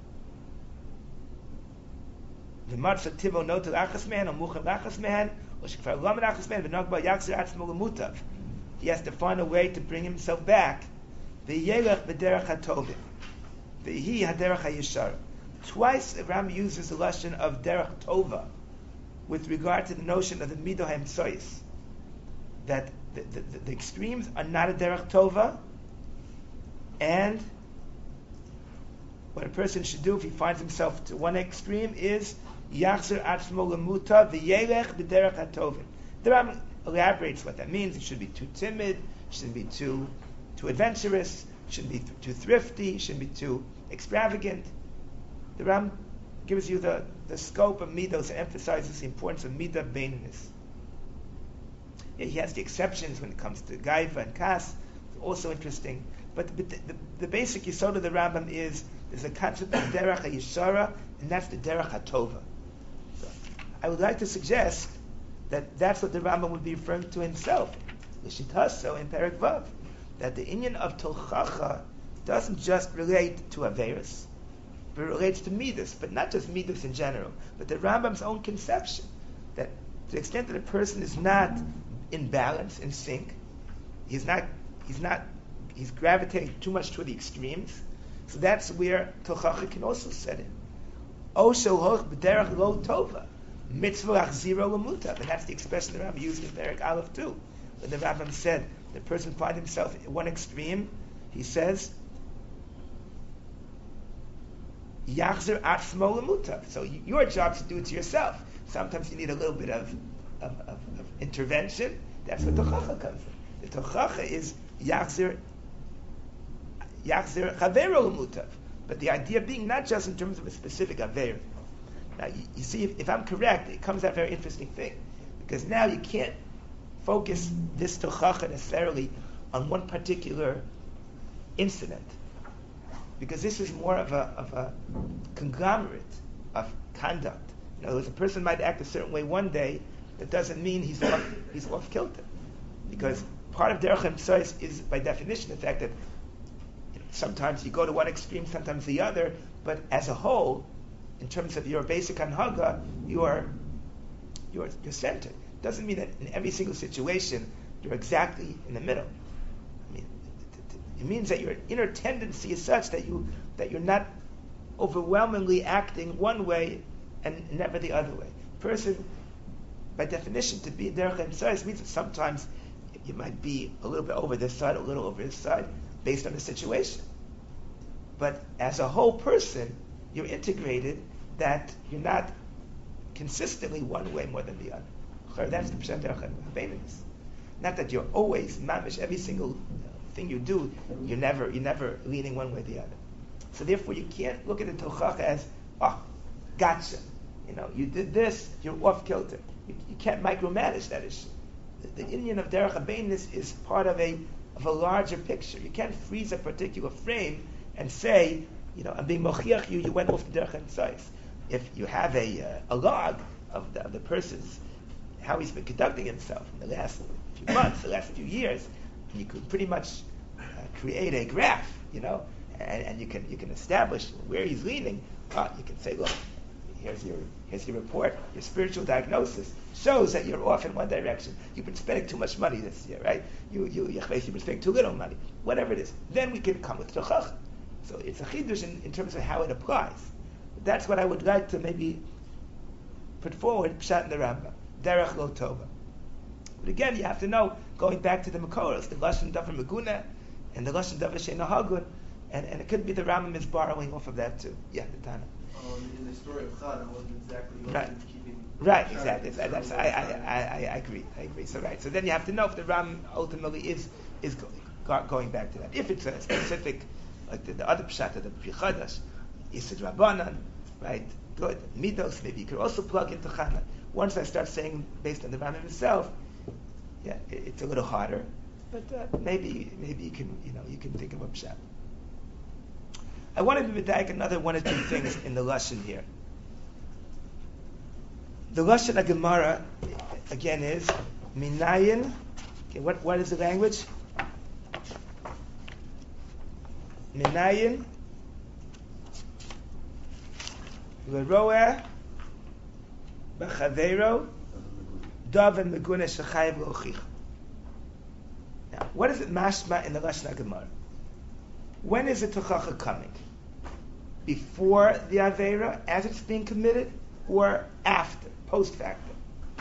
V'matzah tivo no to lachas man, or muchem lachas man, or shekfar lam lachas man, v'nogba yakzir atzmo l'mutav. He has to find a way to bring himself back. V'yelech b'derech hatovim. V'hi haderech hayishar. Twice the Rambam uses the lashon of derech tova with regard to the notion of the midah ha'emtsois, that the extremes are not a derech tova, and what a person should do if he finds himself to one extreme is yachzer atzmo lemuta v'yelech b'derech hatovim. The Rambam elaborates what that means. It should be too timid, shouldn't be too adventurous, shouldn't be too thrifty, shouldn't be too extravagant. The Rambam gives you the scope of midos and emphasizes the importance of midah beininus. He has the exceptions when it comes to gaiva and kas, also interesting. But the basic yisod of the Rambam is there's a concept of derech hayishara, and that's the derech hatova. So I would like to suggest that that's what the Rambam would be referring to himself, l'shitaso in Perek Vav, that the inyan of Tolchacha doesn't just relate to Averis, but it relates to Midas, but not just Midas in general, but the Rambam's own conception, that to the extent that a person is not in balance, in sync, he's gravitating too much toward the extremes, so that's where Tolchacha can also set in. O shelhoch b'derech lo tova. Mitzvah achziro l'mutav, and that's the expression the Rambam used in Perek Aleph too. When the Rambam said the person finds himself at one extreme, he says yachzer atzmo l'mutav. So your job is to do it to yourself. Sometimes you need a little bit of intervention. That's what tochacha comes from. The tochacha is yachzer chavero l'mutav, but the idea being not just in terms of a specific aver. Now, you see, if I'm correct, it comes out a very interesting thing. Because now you can't focus this tochacha necessarily on one particular incident. Because this is more of a conglomerate of conduct. In other words, a person might act a certain way one day, that doesn't mean he's off kilter. Because part of derech emtsois is, by definition, the fact that sometimes you go to one extreme, sometimes the other, but as a whole, in terms of your basic anhaga, you're centered. Doesn't mean that in every single situation you're exactly in the middle. I mean, It means that your inner tendency is such that you're not overwhelmingly acting one way and never the other way. Person, by definition, to be derech emtzais means that sometimes you might be a little bit over this side, a little over this side, based on the situation. But as a whole person, you're integrated, that you're not consistently one way more than the other. That's the pshat derech habeinus. Not that you're always mamish, every single thing you do, you're never leaning one way or the other. So therefore, you can't look at the tochacha as, gotcha. You did this, you're off kilter. You can't micromanage that issue. The inyan of derech habeinus is part of a larger picture. You can't freeze a particular frame and say, I'm being mochiach you went off the derech emtzais. If you have a log of the person's, how he's been conducting himself in the last few months, the last few years, you could pretty much create a graph, and you can establish where he's leaning. You can say, look, here's your report. Your spiritual diagnosis shows that you're off in one direction. You've been spending too much money this year, right? You've been spending too little money. Whatever it is, then we can come with tochacha. So it's a chidush in terms of how it applies. But that's what I would like to maybe put forward. Pshat in the Rambam, derech lo tova. But again, you have to know, going back to the Makoros, the lashon davar meguna and the lashon davar she'eino hagun, and it could be the Rambam is borrowing off of that too. Yeah, the Tana.
In the story of Chad, it wasn't exactly
right.
Keeping.
Right, exactly. I agree. So right. So then you have to know if the Ram ultimately is going back to that. If it's a specific, like the other pshat of the Pri Chadash, Isid Rabbanan, right? Good. Midos, maybe you could also plug into Chana. Once I start saying based on the Ram himself, yeah, it's a little harder. But maybe you can think of a pshat. I want to be medayek another one or two things in the lashon here. The lashon of Gemara again is minayin. Okay, what is the language? Minayin leroeh b'chaveiro daven meguna shechayev lochicha. Now, what is it mashma in the lashon of Gemara? When is the tochacha coming? Before the Aveira, as it's being committed, or after, post facto?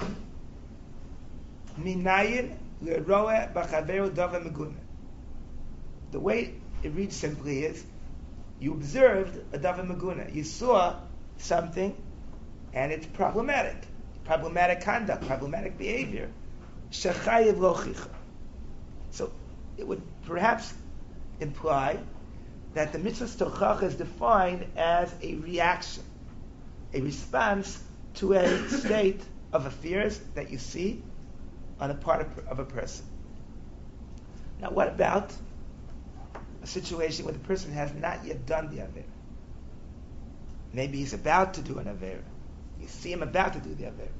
Minayin leroeh b'chaveiro davar meguna. The way it reads simply is, you observed a davar meguna. You saw something, and it's problematic conduct, problematic behavior. Shechayev lochicha. So it would perhaps imply that the mitzvah tochacha is defined as a reaction, a response to a state of affairs that you see on the part of a person. Now, what about a situation where the person has not yet done the avera? Maybe he's about to do an avera. You see him about to do the avera.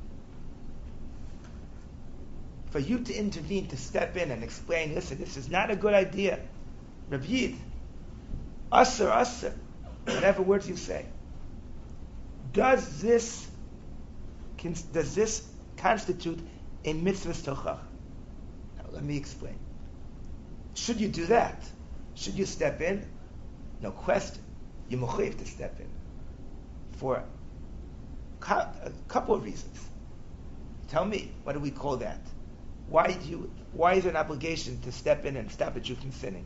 For you to intervene, to step in and explain, listen, this is not a good idea. Rav Yid, Asr, whatever words you say. Does this constitute a mitzvah tochacha? Now, let me explain. Should you do that? Should you step in? No question. You're mechuyev to step in for a couple of reasons. Tell me, what do we call that? Why is there an obligation to step in and stop a Jew from sinning?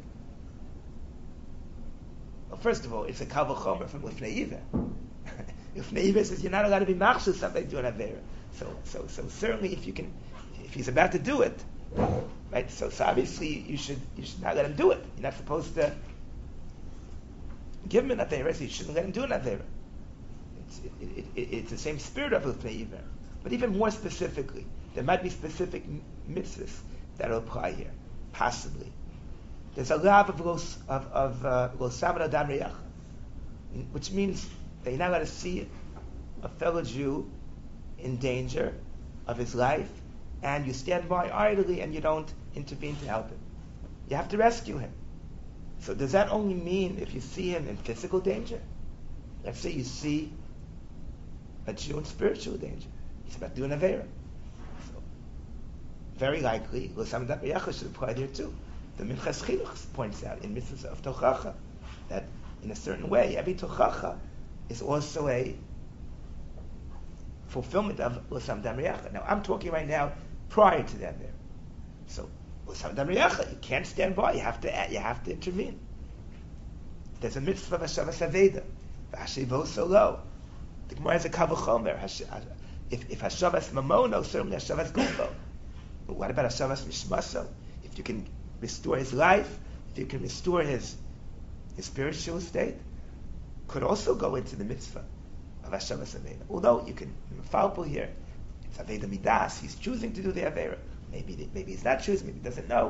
Well, first of all, it's a kal v'chomer from Lifnei Iver. Lifnei Iver says you're not allowed to be machshus something to an avera. So certainly if he's about to do it, right? So obviously you should not let him do it. You're not supposed to give him an avera. So you shouldn't let him do an avera. It's the same spirit of Lifnei Iver. But even more specifically, there might be specific mitzvahs that will apply here, possibly. There's a law of lo samad adam reach, which means that you're not allowed to see a fellow Jew in danger of his life, and you stand by idly and you don't intervene to help him. You have to rescue him. So does that only mean if you see him in physical danger? Let's say you see a Jew in spiritual danger. He's about to do an avera. So very likely, lo samad adam reach should apply there too. The Minchas Chinuch points out in mitzvahs of Tochacha that in a certain way, every Tochacha is also a fulfillment of L'sam Damriyacha. Now, I'm talking right now prior to that there. So, L'sam Damriyacha, you can't stand by, you have to intervene. There's a mitzvah of Hashavas Aveda, V'Hashivo Solo. The Gemara has a Kavachomer. If Hashavas Mamono, certainly Hashavas Gufo. But what about Hashavas Mishmaso? If you can restore his life, if you can restore his spiritual state, could also go into the mitzvah of Hashavas Aveda. Although you can falpul here, it's Aveda Midas. He's choosing to do the Avera. Maybe he's not choosing. Maybe he doesn't know.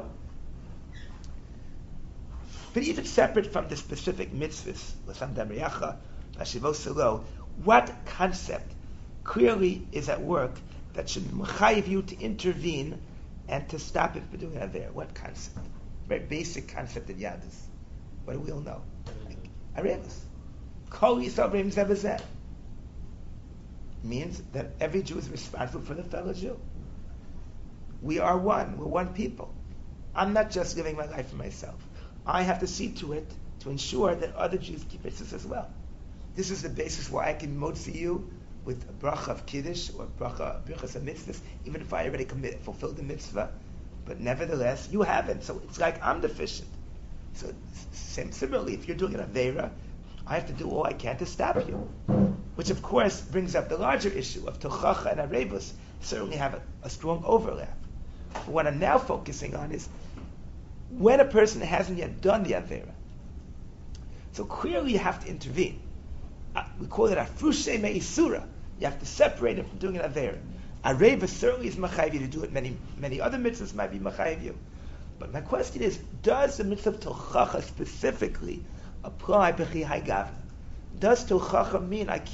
But even separate from the specific mitzvahs, L'sam Damriyacha, Hashivo Selo, what concept clearly is at work that should mechayiv you to intervene and to stop it from doing Avera? What concept? Very basic concept in Yadus. What do we all know? Arevus. Kol Yisrael B'Reim Zeh B'Zeh means that every Jew is responsible for the fellow Jew. We are one. We're one people. I'm not just living my life for myself. I have to see to it to ensure that other Jews keep mitzvahs as well. This is the basis why I can motzi you with a bracha of kiddush or brachas of mitzvahs, even if I already fulfilled the mitzvah. But nevertheless, you haven't. So it's like I'm deficient. So similarly, if you're doing an aveira, I have to do all I can to stop you. Which of course brings up the larger issue of tochacha and arebus certainly have a strong overlap. But what I'm now focusing on is when a person hasn't yet done the Avera. So clearly you have to intervene. We call it Afrushe Me'isura. You have to separate him from doing an Avera. Areva certainly is Machayiv you to do it. Many other mitzvahs might be Machayiv you. But my question is, does the mitzvah of Tochacha specifically apply B'chi Haigavna? Does Tochacha mean I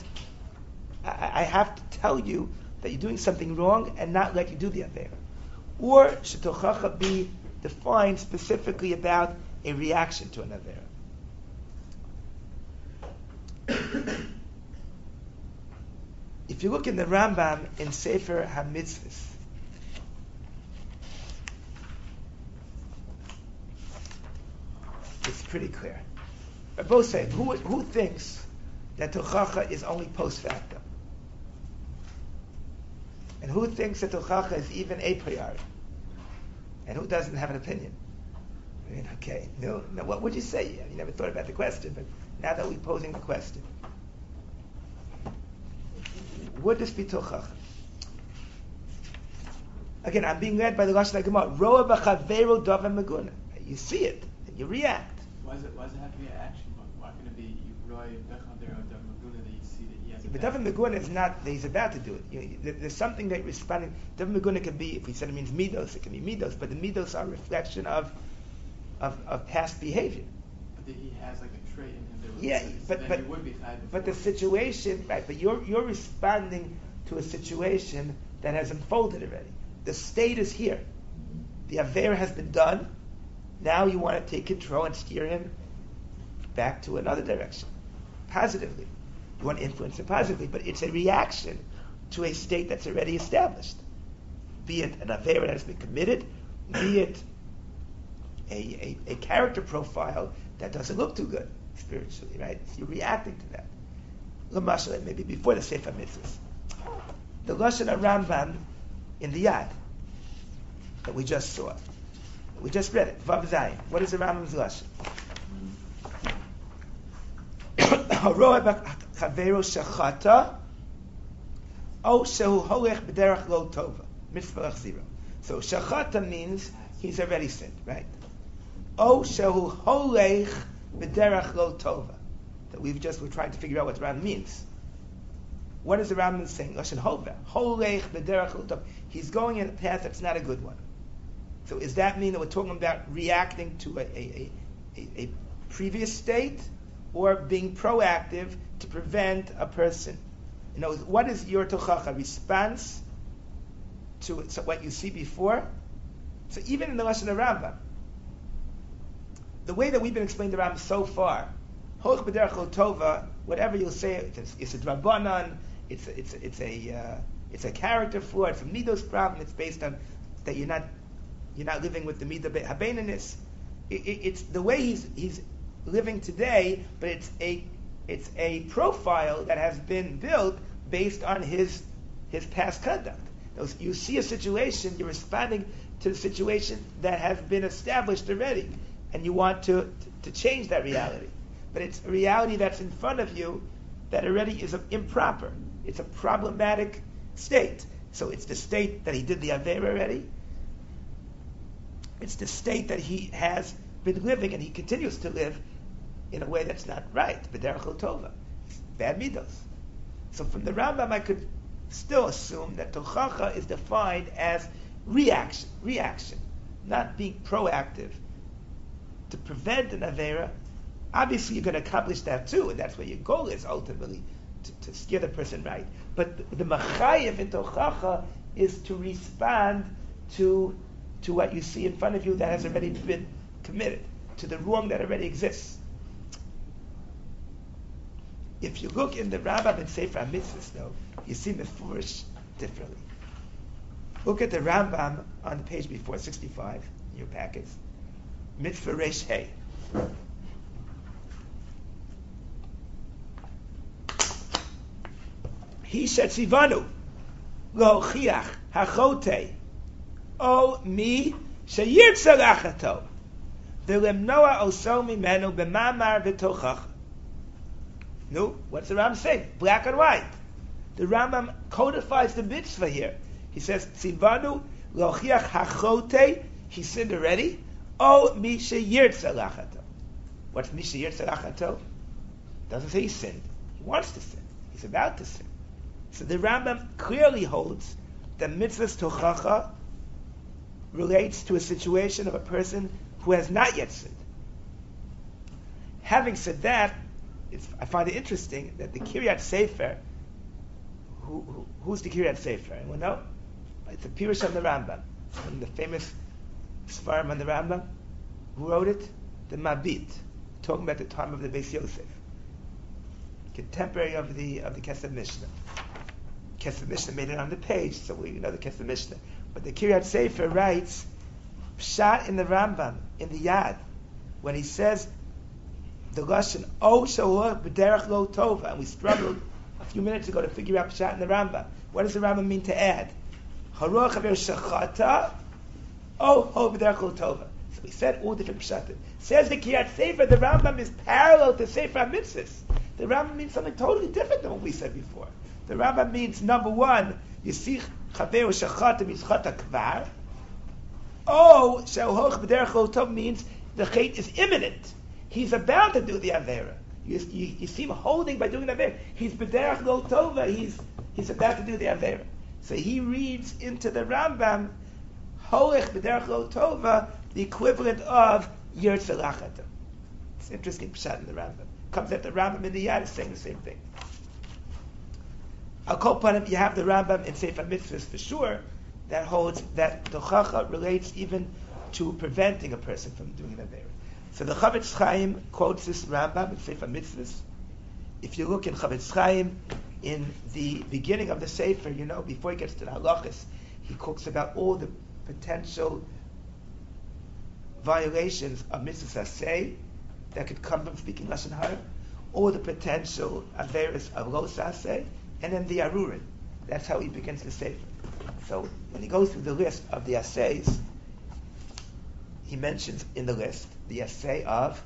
have to tell you that you're doing something wrong and not let you do the Avera? Or should Tochacha be defined specifically about a reaction to an Avera? If you look in the Rambam in Sefer HaMitzvahs, it's pretty clear. But both say, who thinks that Tochacha is only post facto? And who thinks that Tochacha is even a priori? And who doesn't have an opinion? I mean, okay, no, what would you say? You never thought about the question, but now that we're posing the question. Would this be Tochacha? Again, I'm being led by the Lashon HaGemara. Roa b'chavero davar meguna. You see it, and you react.
Why does it have to be an action? Why can it be Roa b'chavero davar meguna that you see that he has?
But davar meguna is not that he's about to do it. There's something that responding. Davar meguna can be, if we said it means midos, it can be midos, but the midos are a reflection of past behavior.
But that he has like a trait in him.
Yeah, but
he would be
but the situation, right? But you're responding to a situation that has unfolded already. The state is here. The Avera has been done. Now you want to take control and steer him back to another direction, positively. You want to influence him positively, but it's a reaction to a state that's already established. Be it an Avera that has been committed, be it a character profile that doesn't look too good spiritually, right? So you're reacting to that. L'mashal, maybe before the Sefer Mitzvahs. The Lashon Rambam in the Yad that we just saw. We just read it. Vav Zayin. What is the Rambam's Lashon? Haroa b'chavero shachata o shehu holech b'derech lo tova. Mitzvah zero. So shachata means he's already sinned, right? O shehu holech b'derech lo tova. That we're trying to figure out what the Rambam means. What is the Rambam saying? Lashon hova. Holech b'derech lo tova. He's going in a path that's not a good one. So does that mean that we're talking about reacting to a previous state, or being proactive to prevent a person? You know, what is your tochacha? Response to what you see before? So even in the Lashon Rambam, the way that we've been explaining the Rambam so far, Holech b'derech lo tova, whatever you'll say, it's a drabanan, it's a character flaw, it's a midos problem. It's based on that you're not You're not living with the midah habeinanis. It's the way he's living today, but it's a profile that has been built based on his past conduct. You see a situation, you're responding to the situation that has been established already, and you want to change that reality. But it's a reality that's in front of you that already is improper. It's a problematic state. So it's the state that he did the Aveira already. It's the state that he has been living and he continues to live in a way that's not right. B'derech lo tova. Bad midos. So from the Rambam I could still assume that tochacha is defined as reaction, not being proactive. To prevent an Aveira, obviously you're going to accomplish that too, and that's where your goal is ultimately, to steer the person right. But the machayev in tochacha is to respond to what you see in front of you that has already been committed, to the wrong that already exists. If you look in the Rambam and Sefer HaMitzvos, though, you see Mefurish differently. Look at the Rambam on the page before 65 in your packets. Mitzvah Reish Hey. He said, Sivanu, lo chiach hachote, o mi sheyirtza lachato, v'lemnoa oso mimenu b'mamar v'tochach. No, what's the Rambam saying? Black and white. The Rambam codifies the mitzvah here. He says, Sivanu, lo chiach hachote, he sinned already, o mi sheyirtza lachato. What's mi sheyirtza lachato? Doesn't say he sinned. He wants to sin. He's about to sin. So the Rambam clearly holds that mitzvah's tochacha relates to a situation of a person who has not yet sinned. Having said that, I find it interesting that the Kiryat Sefer, who's the Kiryat Sefer? Anyone know? It's a Pirush on the Rambam, one of the famous Sfarim on the Rambam. Who wrote it? The Mabit, talking about the time of the Beis Yosef, contemporary of the Kesef Mishnah. Kesef Mishnah made it on the page, so we know the Kesef Mishnah. But the Kiryat Sefer writes, Pshat in the Rambam, in the Yad, when he says the Lashon, O Shalor B'derech Lo Tova, and we struggled a few minutes ago to figure out Pshat in the Rambam. What does the Rambam mean to add? Haroch Haver Shachata, O Ho B'derech Lo Tova. So we said all different Pshatim. Says the Kiryat Sefer, the Rambam is parallel to Sefer HaMitzvos. The Rambam means something totally different than what we said before. The Rambam means, number one, Yisich Chaveru Shachata Mizchata Kvar. Oh, Shalhoch B'derech Lo Tov means the chait is imminent. He's about to do the Avera. You see him holding by doing the Avera. He's B'derech Lo Tova, he's about to do the Avera. So he reads into the Rambam, Holech B'derech Lo Tova, the equivalent of Yirtze Lachata. It's interesting pshat in the Rambam. Comes that the Rambam in the Yad is saying the same thing. I'll call upon him. You have the Rambam in Sefer HaMitzvos for sure that holds that tochacha relates even to preventing a person from doing an Avera. So the Chavetz Chaim quotes this Rambam in Sefer HaMitzvos. If you look in Chavetz Chaim, in the beginning of the Sefer, before he gets to the halachas, he talks about all the potential violations of mitzvahs aseh that could come from speaking Lashon Hara, or the potential averas of lo aseh, and then the arurin. That's how he begins the Sefer. So when he goes through the list of the assays, he mentions in the list the assay of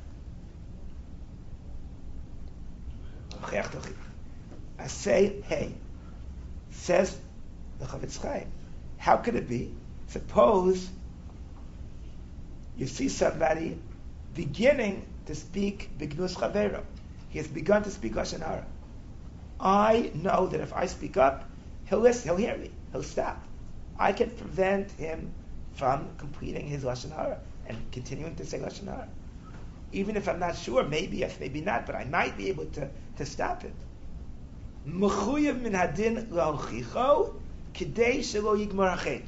assay hey. Says the Chavetz Chaim, how could it be? Suppose you see somebody beginning to speak Bignus Chavero. He has begun to speak Lashon Hara. I know that if I speak up, he'll listen, he'll hear me, he'll stop. I can prevent him from completing his Lashon Hara and continuing to say Lashon Hara. Even if I'm not sure, maybe yes, maybe not, but I might be able to stop it. Mechuyev min hadin la'ochicho kidei shelo yigmar hachet.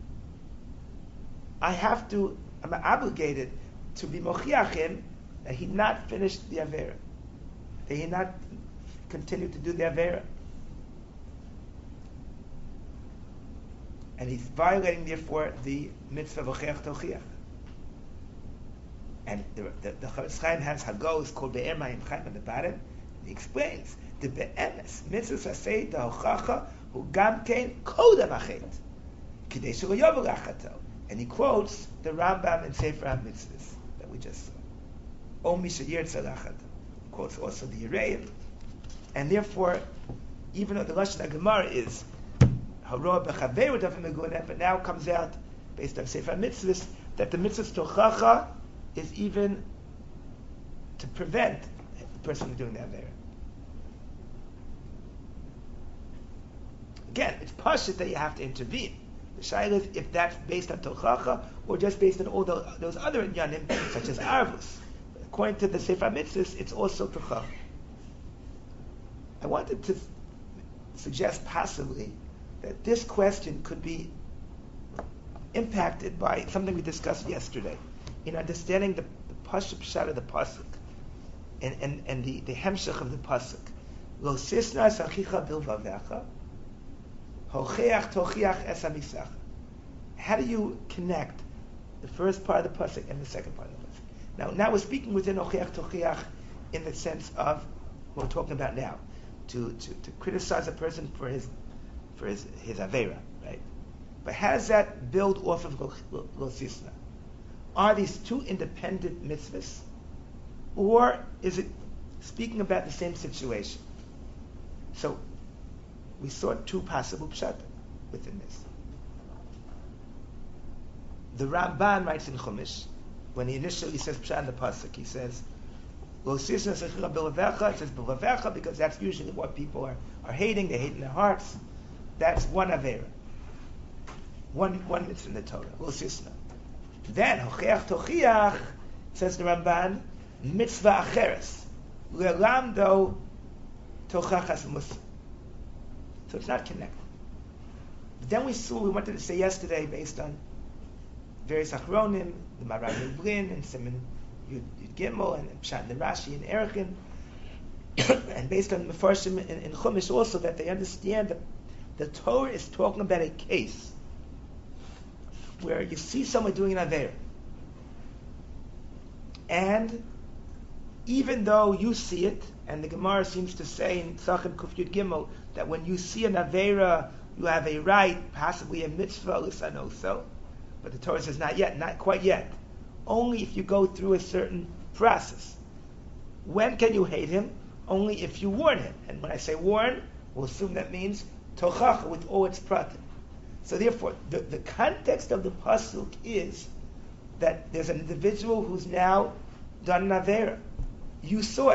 I'm obligated to be mochiach him that he not finished the Avera, that he not continue to do the Avera. and he's violating, therefore, the mitzvah v'cheach tochiach. And the Chavetz Chaim has Hagos called Be'er Mayim Chaim on the bottom. He explains the be'emes mitzvah sasei the hochacha hu gam kein kodem achet kidei shelo yovel achato. And he quotes the Rambam in Sefer HaMitzvahs that we just saw. O misha yirtza lachato. Quotes also the Yereim, and therefore, even though the Lashon HaGemara is Haroah b'chaveru dafim meguneh, but now comes out based on Sefer HaMitzvahs that the mitzvah tochacha is even to prevent the person from doing the Avera. Again, it's pashut that you have to intervene. The shaila is if that's based on tochacha or just based on all those other inyanim, such as arvus. According to the Sefer HaMitzvahs, it's also tochacha. I wanted to suggest possibly that this question could be impacted by something we discussed yesterday in understanding the pasuk pshat of the pasuk and the hemshech of the pasuk. Lo sisna sachicha bilvavecha hocheach tochiach es hamisacha. How do you connect the first part of the pasuk and the second part of the pasuk? Now we're speaking within hocheach tochiach in the sense of what we're talking about now, to criticize a person for his avera, right? But how does that build off of lo sisna? Are these two independent mitzvahs, or is it speaking about the same situation? So we saw two possible pshat within this. The Ramban writes in Chumash, when he initially says pshat in the pasuk, he says lo sisna sechicha b'levecha. It says b'levecha because that's usually what people are hating. They hate in their hearts. That's one avera, one mitzvah in the Torah, lo sisna. Then hocheach tochiach, says the Ramban, mitzvah acheres le'lamdo tochachas musa. So it's not connected. But then we wanted to say yesterday, based on various achronim, the Maran Lublin and Simon Yud Gimel and Pshat and Rashi and Erechin, and based on Mefarshim in Chumash also, that they understand that the Torah is talking about a case where you see someone doing an Avera, and even though you see it, and the Gemara seems to say in Tzachim Kuf Yud Gimel that when you see an Avera, you have a right, possibly a mitzvah, l'sanoso, but the Torah says not yet, not quite yet. Only if you go through a certain process. When can you hate him? Only if you warn him. And when I say warn, we'll assume that means tochacha with all its pratim. So therefore, the context of the pasuk is that there's an individual who's now done an avera. You saw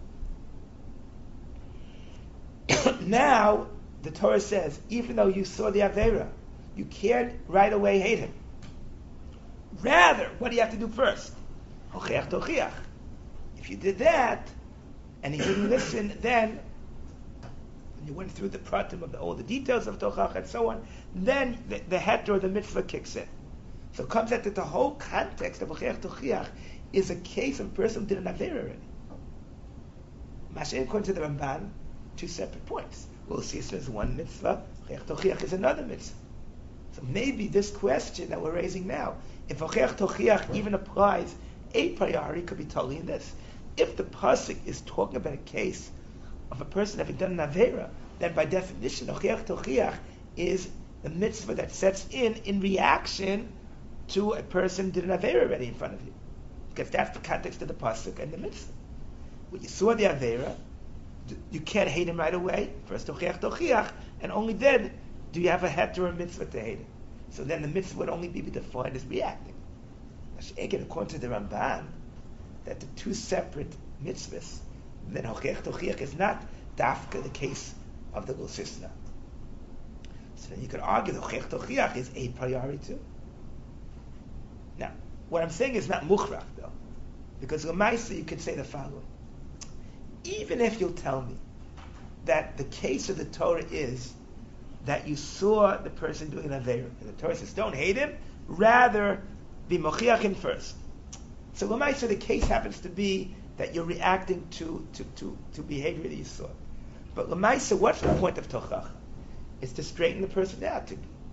it. Now, the Torah says, even though you saw the avera, you can't right away hate him. Rather, what do you have to do first? Hocheach tochiach. If you did that, and he didn't listen, then you went through the pratim of all the details of tochach and so on, then the het or the mitzvah kicks in. So it comes out that the whole context of hocheach tochiach is a case of a person who did an avera already. Mashiach, according to the Ramban, two separate points. We'll see it says one mitzvah, hocheach tochiach is another mitzvah. So maybe this question that we're raising now, if hocheach tochiach even applies a priori, could be totally in this. If the pasuk is talking about a case of a person having done an avera, then by definition, hocheach tochiach is the mitzvah that sets in reaction to a person who did an avera already in front of you, because that's the context of the pasuk and the mitzvah. When you saw the avera, you can't hate him right away. First hocheach tochiach, and only then do you have a het or a mitzvah to hate him. So then the mitzvah would only be defined as reacting. Again, according to the Ramban, that the two separate mitzvahs, then hocheach tochiach is not dafka the case of the lo sisna. So then you could argue that hocheach tochiach is a priority too. Now, what I'm saying is not mukhrach though, because l'maisa you could say the following: even if you'll tell me that the case of the Torah is that you saw the person doing an avera, and the Torah says don't hate him, rather be mochiach him first. So l'maisa the case happens to be that you're reacting to behavior that you saw. But l'maisa, what's the point of tochacha? It's to straighten the person out,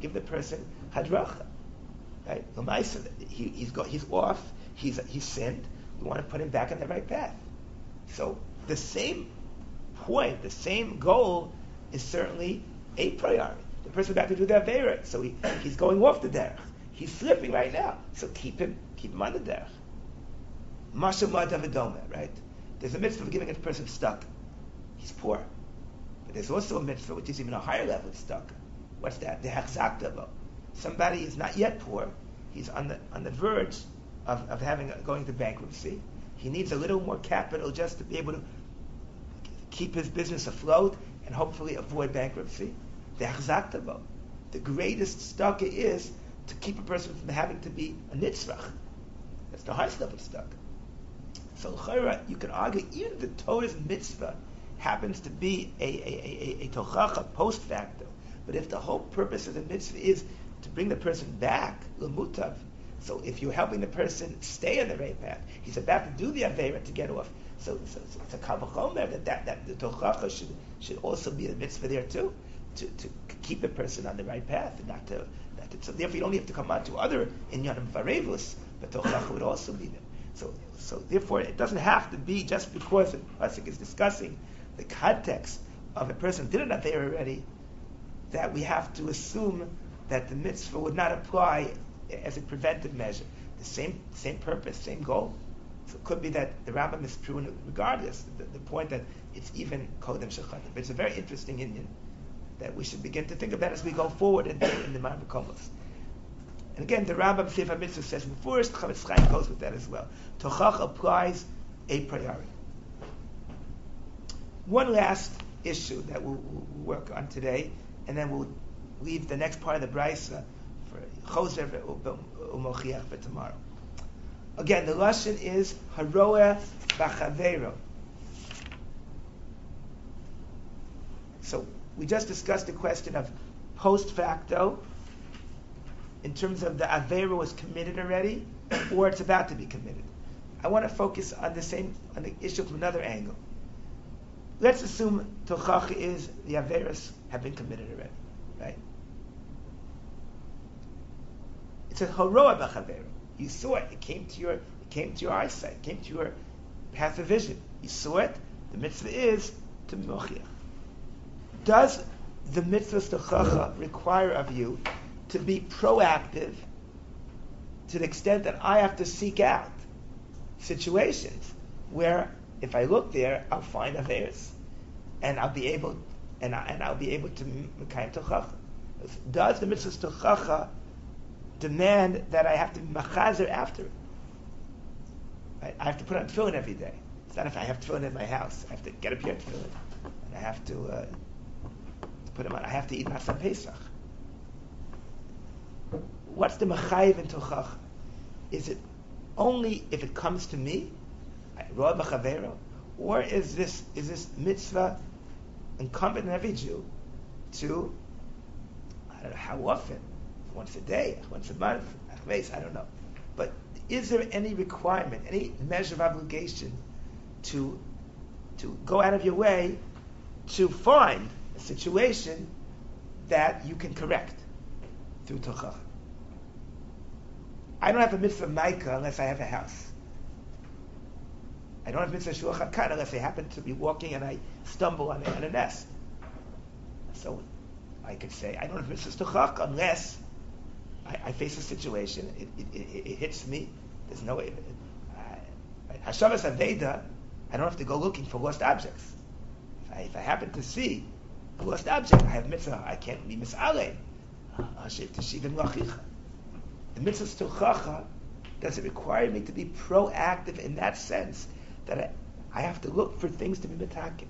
give the person hadracha. Right? He's off. He's sinned. We want to put him back on the right path. So the same point, the same goal, is certainly a priority. The person back to do the avera, so he's going off the derech. He's slipping right now. So keep him on the derech. Masha Madavidome, right? There's a mitzvah of giving a person stuck. He's poor. But there's also a mitzvah which is even a higher level of stuck. What's that? The hechzaktavo. Somebody is not yet poor. He's on the verge of going to bankruptcy. He needs a little more capital just to be able to keep his business afloat and hopefully avoid bankruptcy. The hechzaktavo. The greatest stuck is to keep a person from having to be a nitzrach. That's the highest level of stuck. So you can argue even the Torah's mitzvah happens to be a tochacha post facto. But if the whole purpose of the mitzvah is to bring the person back, l'mutav, so if you're helping the person stay on the right path, he's about to do the avera to get off. So it's a kavachomer that the tochacha should also be a mitzvah there too, to keep the person on the right path, and not to. So therefore, you don't have to come on to other inyanim varevus, but tochacha would also be there. So therefore, it doesn't have to be just because the pasuk is discussing the context of a person who did an avera already, that we have to assume that the mitzvah would not apply as a preventive measure. The same purpose, same goal. So it could be that the Rambam is true regardless. The point that it's even kodem shechatim. But it's a very interesting inyan that we should begin to think about as we go forward in the Mareh Mekomos. And again, the Rambam Sefer Mitzvah says in first, Chavetz Chaim goes with that as well. Tochach applies a priori. One last issue that we'll work on today, and then we'll leave the next part of the Brisa for Choser U'Mochiach for tomorrow. Again, the lashon is Haroeh B'Chavero. So we just discussed the question of post facto, in terms of the avera was committed already, or it's about to be committed. I want to focus on the issue from another angle. Let's assume tochacha is the averas have been committed already, right? It's a haroeh b'chavero. You saw it. It came to your eyesight. It came to your path of vision. You saw it. The mitzvah is to mochiach. Does the mitzvah tochacha require of you to be proactive to the extent that I have to seek out situations where if I look there, I'll find averos, and I'll be able to mekayem tochacha? Does the mitzvah tochacha demand that I have to be machazer after it? Right? I have to put on tefillin every day. It's not if I have tefillin in my house. I have to get up here tefillin, and I have to put them on. I have to eat Matzah Pesach. What's the machayev in tochacha? Is it only if it comes to me, roeh b'chavero, or is this mitzvah incumbent on every Jew to, I don't know how often, once a day, once a month, I don't know, but is there any requirement, any measure of obligation to go out of your way to find a situation that you can correct through tochacha? I don't have a mitzvah maika unless I have a house. I don't have mitzvah shuach hakan unless I happen to be walking and I stumble on a nest. So I could say I don't have mitzvah tochacha unless I face a situation. It hits me. There's no way. Hashavas aveda. I don't have to go looking for lost objects. If I happen to see a lost object, I have mitzvah. I can't be mis'aleh. Hashiv teshivim lachicha. The mitzvah tochacha doesn't require me to be proactive in that sense that I have to look for things to be metaken.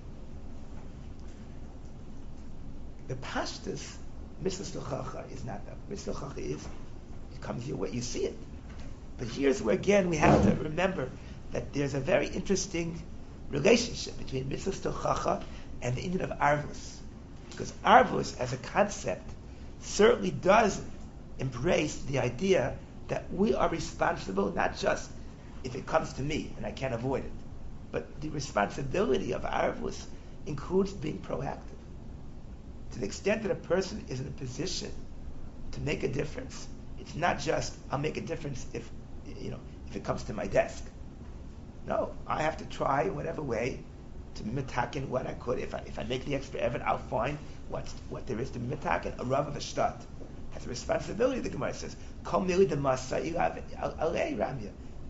The pashtus mitzvah tochacha is not that. Mitzvah tochacha is it comes your way, you see it. But here's where again we have to remember that there's a very interesting relationship between mitzvah tochacha and the inyan of arvus, because arvus as a concept certainly does embrace the idea that we are responsible, not just if it comes to me and I can't avoid it, but the responsibility of arvus includes being proactive. To the extent that a person is in a position to make a difference, it's not just I'll make a difference if it comes to my desk. No, I have to try in whatever way to be mitaken what I could. If I make the extra effort, I'll find what there is to be mitaken. A rav of a shtat has a responsibility. The Gemara says, "Kol mili demasa alei ramya."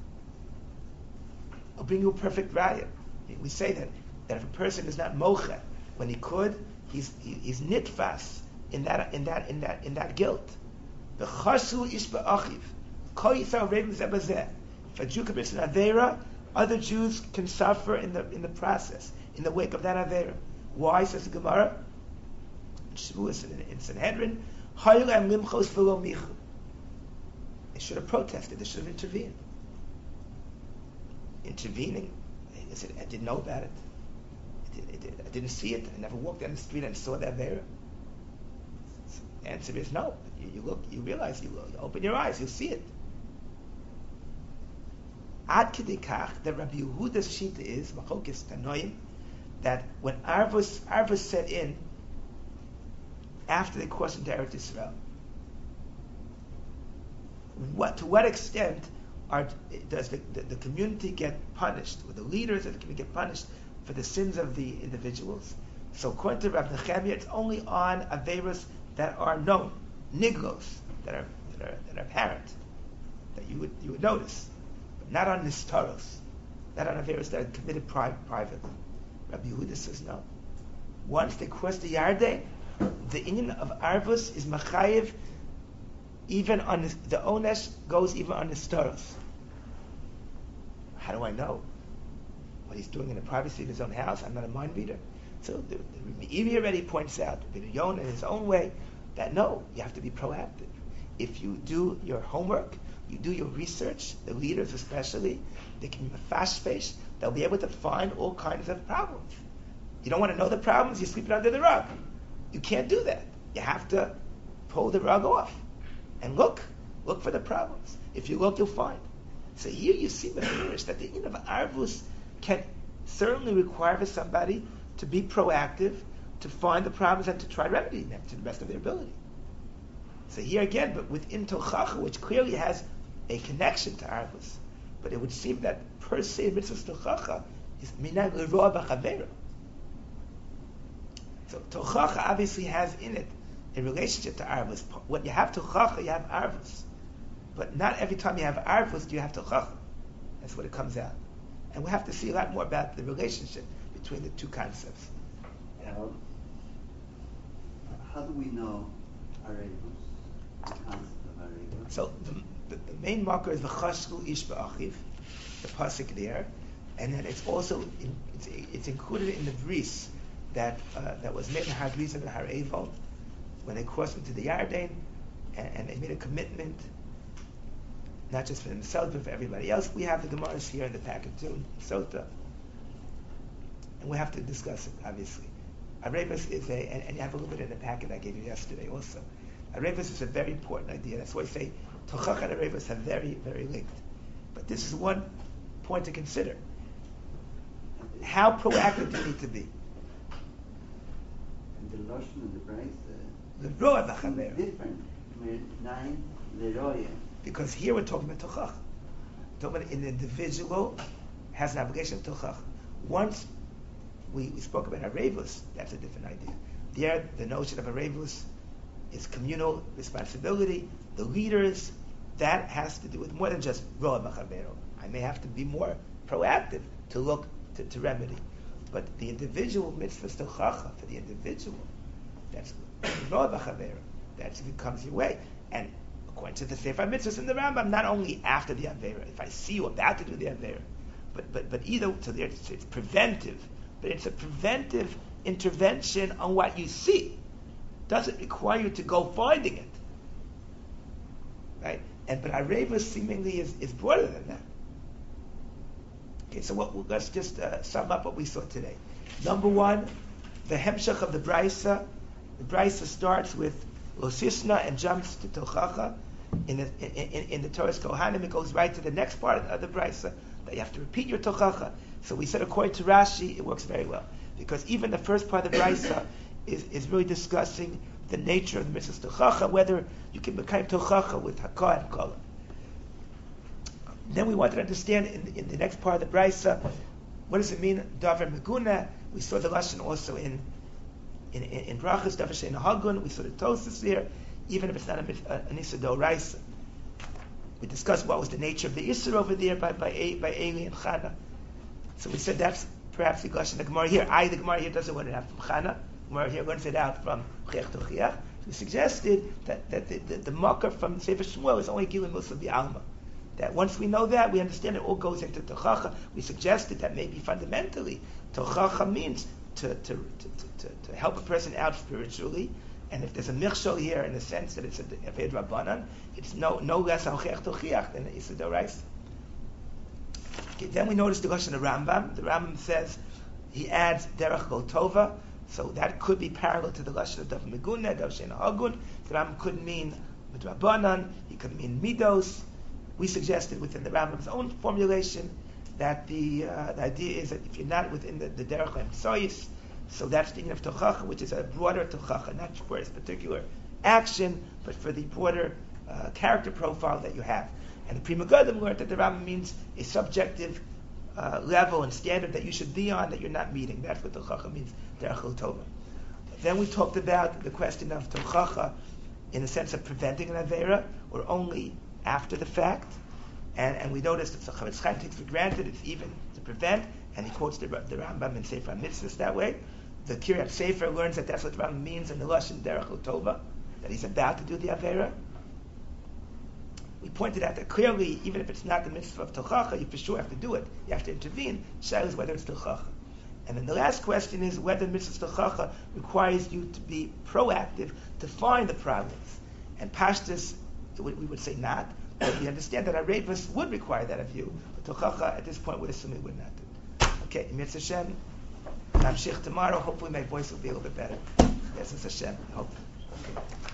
I'll bring you a perfect raya. We say that if a person is not mocha when he could, he's nitfas in that guilt. The chasu ish ba'achiv kol yisrael reivim zeh bazeh. If a Jew commits an avera, other Jews can suffer in the process, in the wake of that avera. Why, says the Gemara? Shavuos in Sanhedrin, Hayulem limchos v'lo michu. They should have protested. They should have intervened. Intervening, they said, I didn't know about it. I didn't see it. I never walked down the street and saw that avera. So the answer is no. You look, you realize, you open your eyes, you'll see it. Ad kedikach, that Rabbi Yehuda's shita is machokis tanoim, that when Arvus set in after they crossed into Eretz Yisrael, to what extent does the community get punished, or the leaders of the community get punished for the sins of the individuals? So according to Rav Nechemia, it's only on averos that are known, niglos, that are apparent, that you would notice. Not on nistaros, not on averos that are committed privately. Rabbi Yehuda says no. Once they cross the Yarden, the inyan of arvus is machayev. Even on the onesh goes even on nistaros. How do I know what he's doing in the privacy of his own house? I'm not a mind reader. So the Meiri already points out, Rabbi Yonah in his own way, that no, you have to be proactive. If you do your homework, you do your research, the leaders especially, they can be fast-paced, they'll be able to find all kinds of problems. You don't want to know the problems, you sweep it under the rug. You can't do that. You have to pull the rug off and look for the problems. If you look, you'll find. So here you see the Mefurish that the in of Arvus can certainly require for somebody to be proactive, to find the problems and to try remedying them to the best of their ability. So here again, but within Tochacha, which clearly has a connection to Arvus, but it would seem that per se mitzvah Tochacha is minag l'roa b'chavera. So Tochacha obviously has in it a relationship to Arvus. When you have Tochacha, you have Arvus. But not every time you have Arvus do you have Tochacha. That's what it comes out. And we have to see a lot more about the relationship between the two concepts.
How do we know Arevus? The concept of Arevus?
So the main marker is the Chashlu Ish Ba'achiv, the pasuk there, and then it's also it's included in the bris that was made in Har Gerizim and Har Eival when they crossed into the Yarden, and they made a commitment, not just for themselves but for everybody else. We have the Gemaras here in the packet too, Sota, and we have to discuss it obviously. Arevus is and you have a little bit in the packet I gave you yesterday also. Arevus is a very important idea. That's why I say Tochacha and Arevus are very, very linked. But this is one point to consider. How proactive do you need to be?
And the Lashon and the Brayse
L'roa
is
b'chavera.
different. Nine Leroya.
Because here we're talking about Tochacha. Talking about an individual has an obligation of Tochacha. Once we spoke about Arevus, that's a different idea. There, the notion of Arevus is communal responsibility. The leaders, that has to do with more than just Roa B'chavero. I may have to be more proactive to look to remedy. But the individual mitzvah Tochacha for the individual, that's Roa B'chavero. That becomes your way. And according to the Sefer Mitzvahs in the Rambam, not only after the Avera, if I see you about to do the Avera, but either, so it's preventive, but it's a preventive intervention on what you see. Doesn't require you to go finding it. Right? But Arevus seemingly is broader than that. Okay, so let's just sum up what we saw today. Number one, the Hemshach of the Brisa. The Brisa starts with Losisna and jumps to Tochacha. In the Torah's Kohanim, it goes right to the next part of the Brisa, that you have to repeat your Tochacha. So we said according to Rashi, it works very well. Because even the first part of the Brisa is really discussing the nature of the mitzvah tochacha, whether you can become tochacha with hakah and kala. Then we wanted to understand in the next part of the brisa, what does it mean, davar meguna? We saw the lashon also in brachas, davar she'ein hagun. We saw the tosis here, even if it's not an issa d'oraisa. We discussed what was the nature of the issa over there by Eli and Chana. So we said that's perhaps the lashon the Gemara here. The Gemara here doesn't want it out from Chana. Gemara here learns it out from Chiach Tochiach. We suggested that the makar from Sefer Shmuel is only Gilui Musa B'Alma. That once we know that, we understand it all goes into Tochacha. We suggested that maybe fundamentally, Tochacha means to help a person out spiritually. And if there's a michshol here in the sense that it's a Aved Rabbanan, it's no less al Chiach Tochiach than Issa D'Oraisa. Okay, then we notice the lashon of Rambam. The Rambam says he adds Derech Lo Tova, so that could be parallel to the lashon of Davar Meguna, Davar She'ein Hagun. The Rambam could mean Midrabanan, he could mean Midos. We suggested within the Rambam's own formulation that the idea is that if you're not within the Derech HaEmtsoyis, so that's the of Tochacha, which is a broader Tochacha, not for its particular action, but for the broader character profile that you have. And the Pri Megadim learned that the Rambam means a subjective level and standard that you should be on that you're not meeting. That's what Tochacha means, Derech Lo Tova. Then we talked about the question of Tochacha in the sense of preventing an Aveira, or only after the fact, and we noticed that Chavetz Chaim takes for granted it's even to prevent, and he quotes the Rambam in Sefer HaMitzvahs that way. The Kiryat Sefer learns that that's what the Rambam means in the lashon Derech Lo Tova, that he's about to do the Aveira. We pointed out that clearly, even if it's not the mitzvah of Tochacha, you for sure have to do it. You have to intervene. Shayla is whether it's Tochacha. And then the last question is whether mitzvah Tochacha requires you to be proactive to find the problems. And Pashtus, we would say not, but we understand that our Ravus would require that of you. But Tochacha at this point would assume it would not do. Okay, Mitzvah Hashem. Namshich tomorrow. Hopefully my voice will be a little bit better. Yes, it's Hashem. Hope. Okay.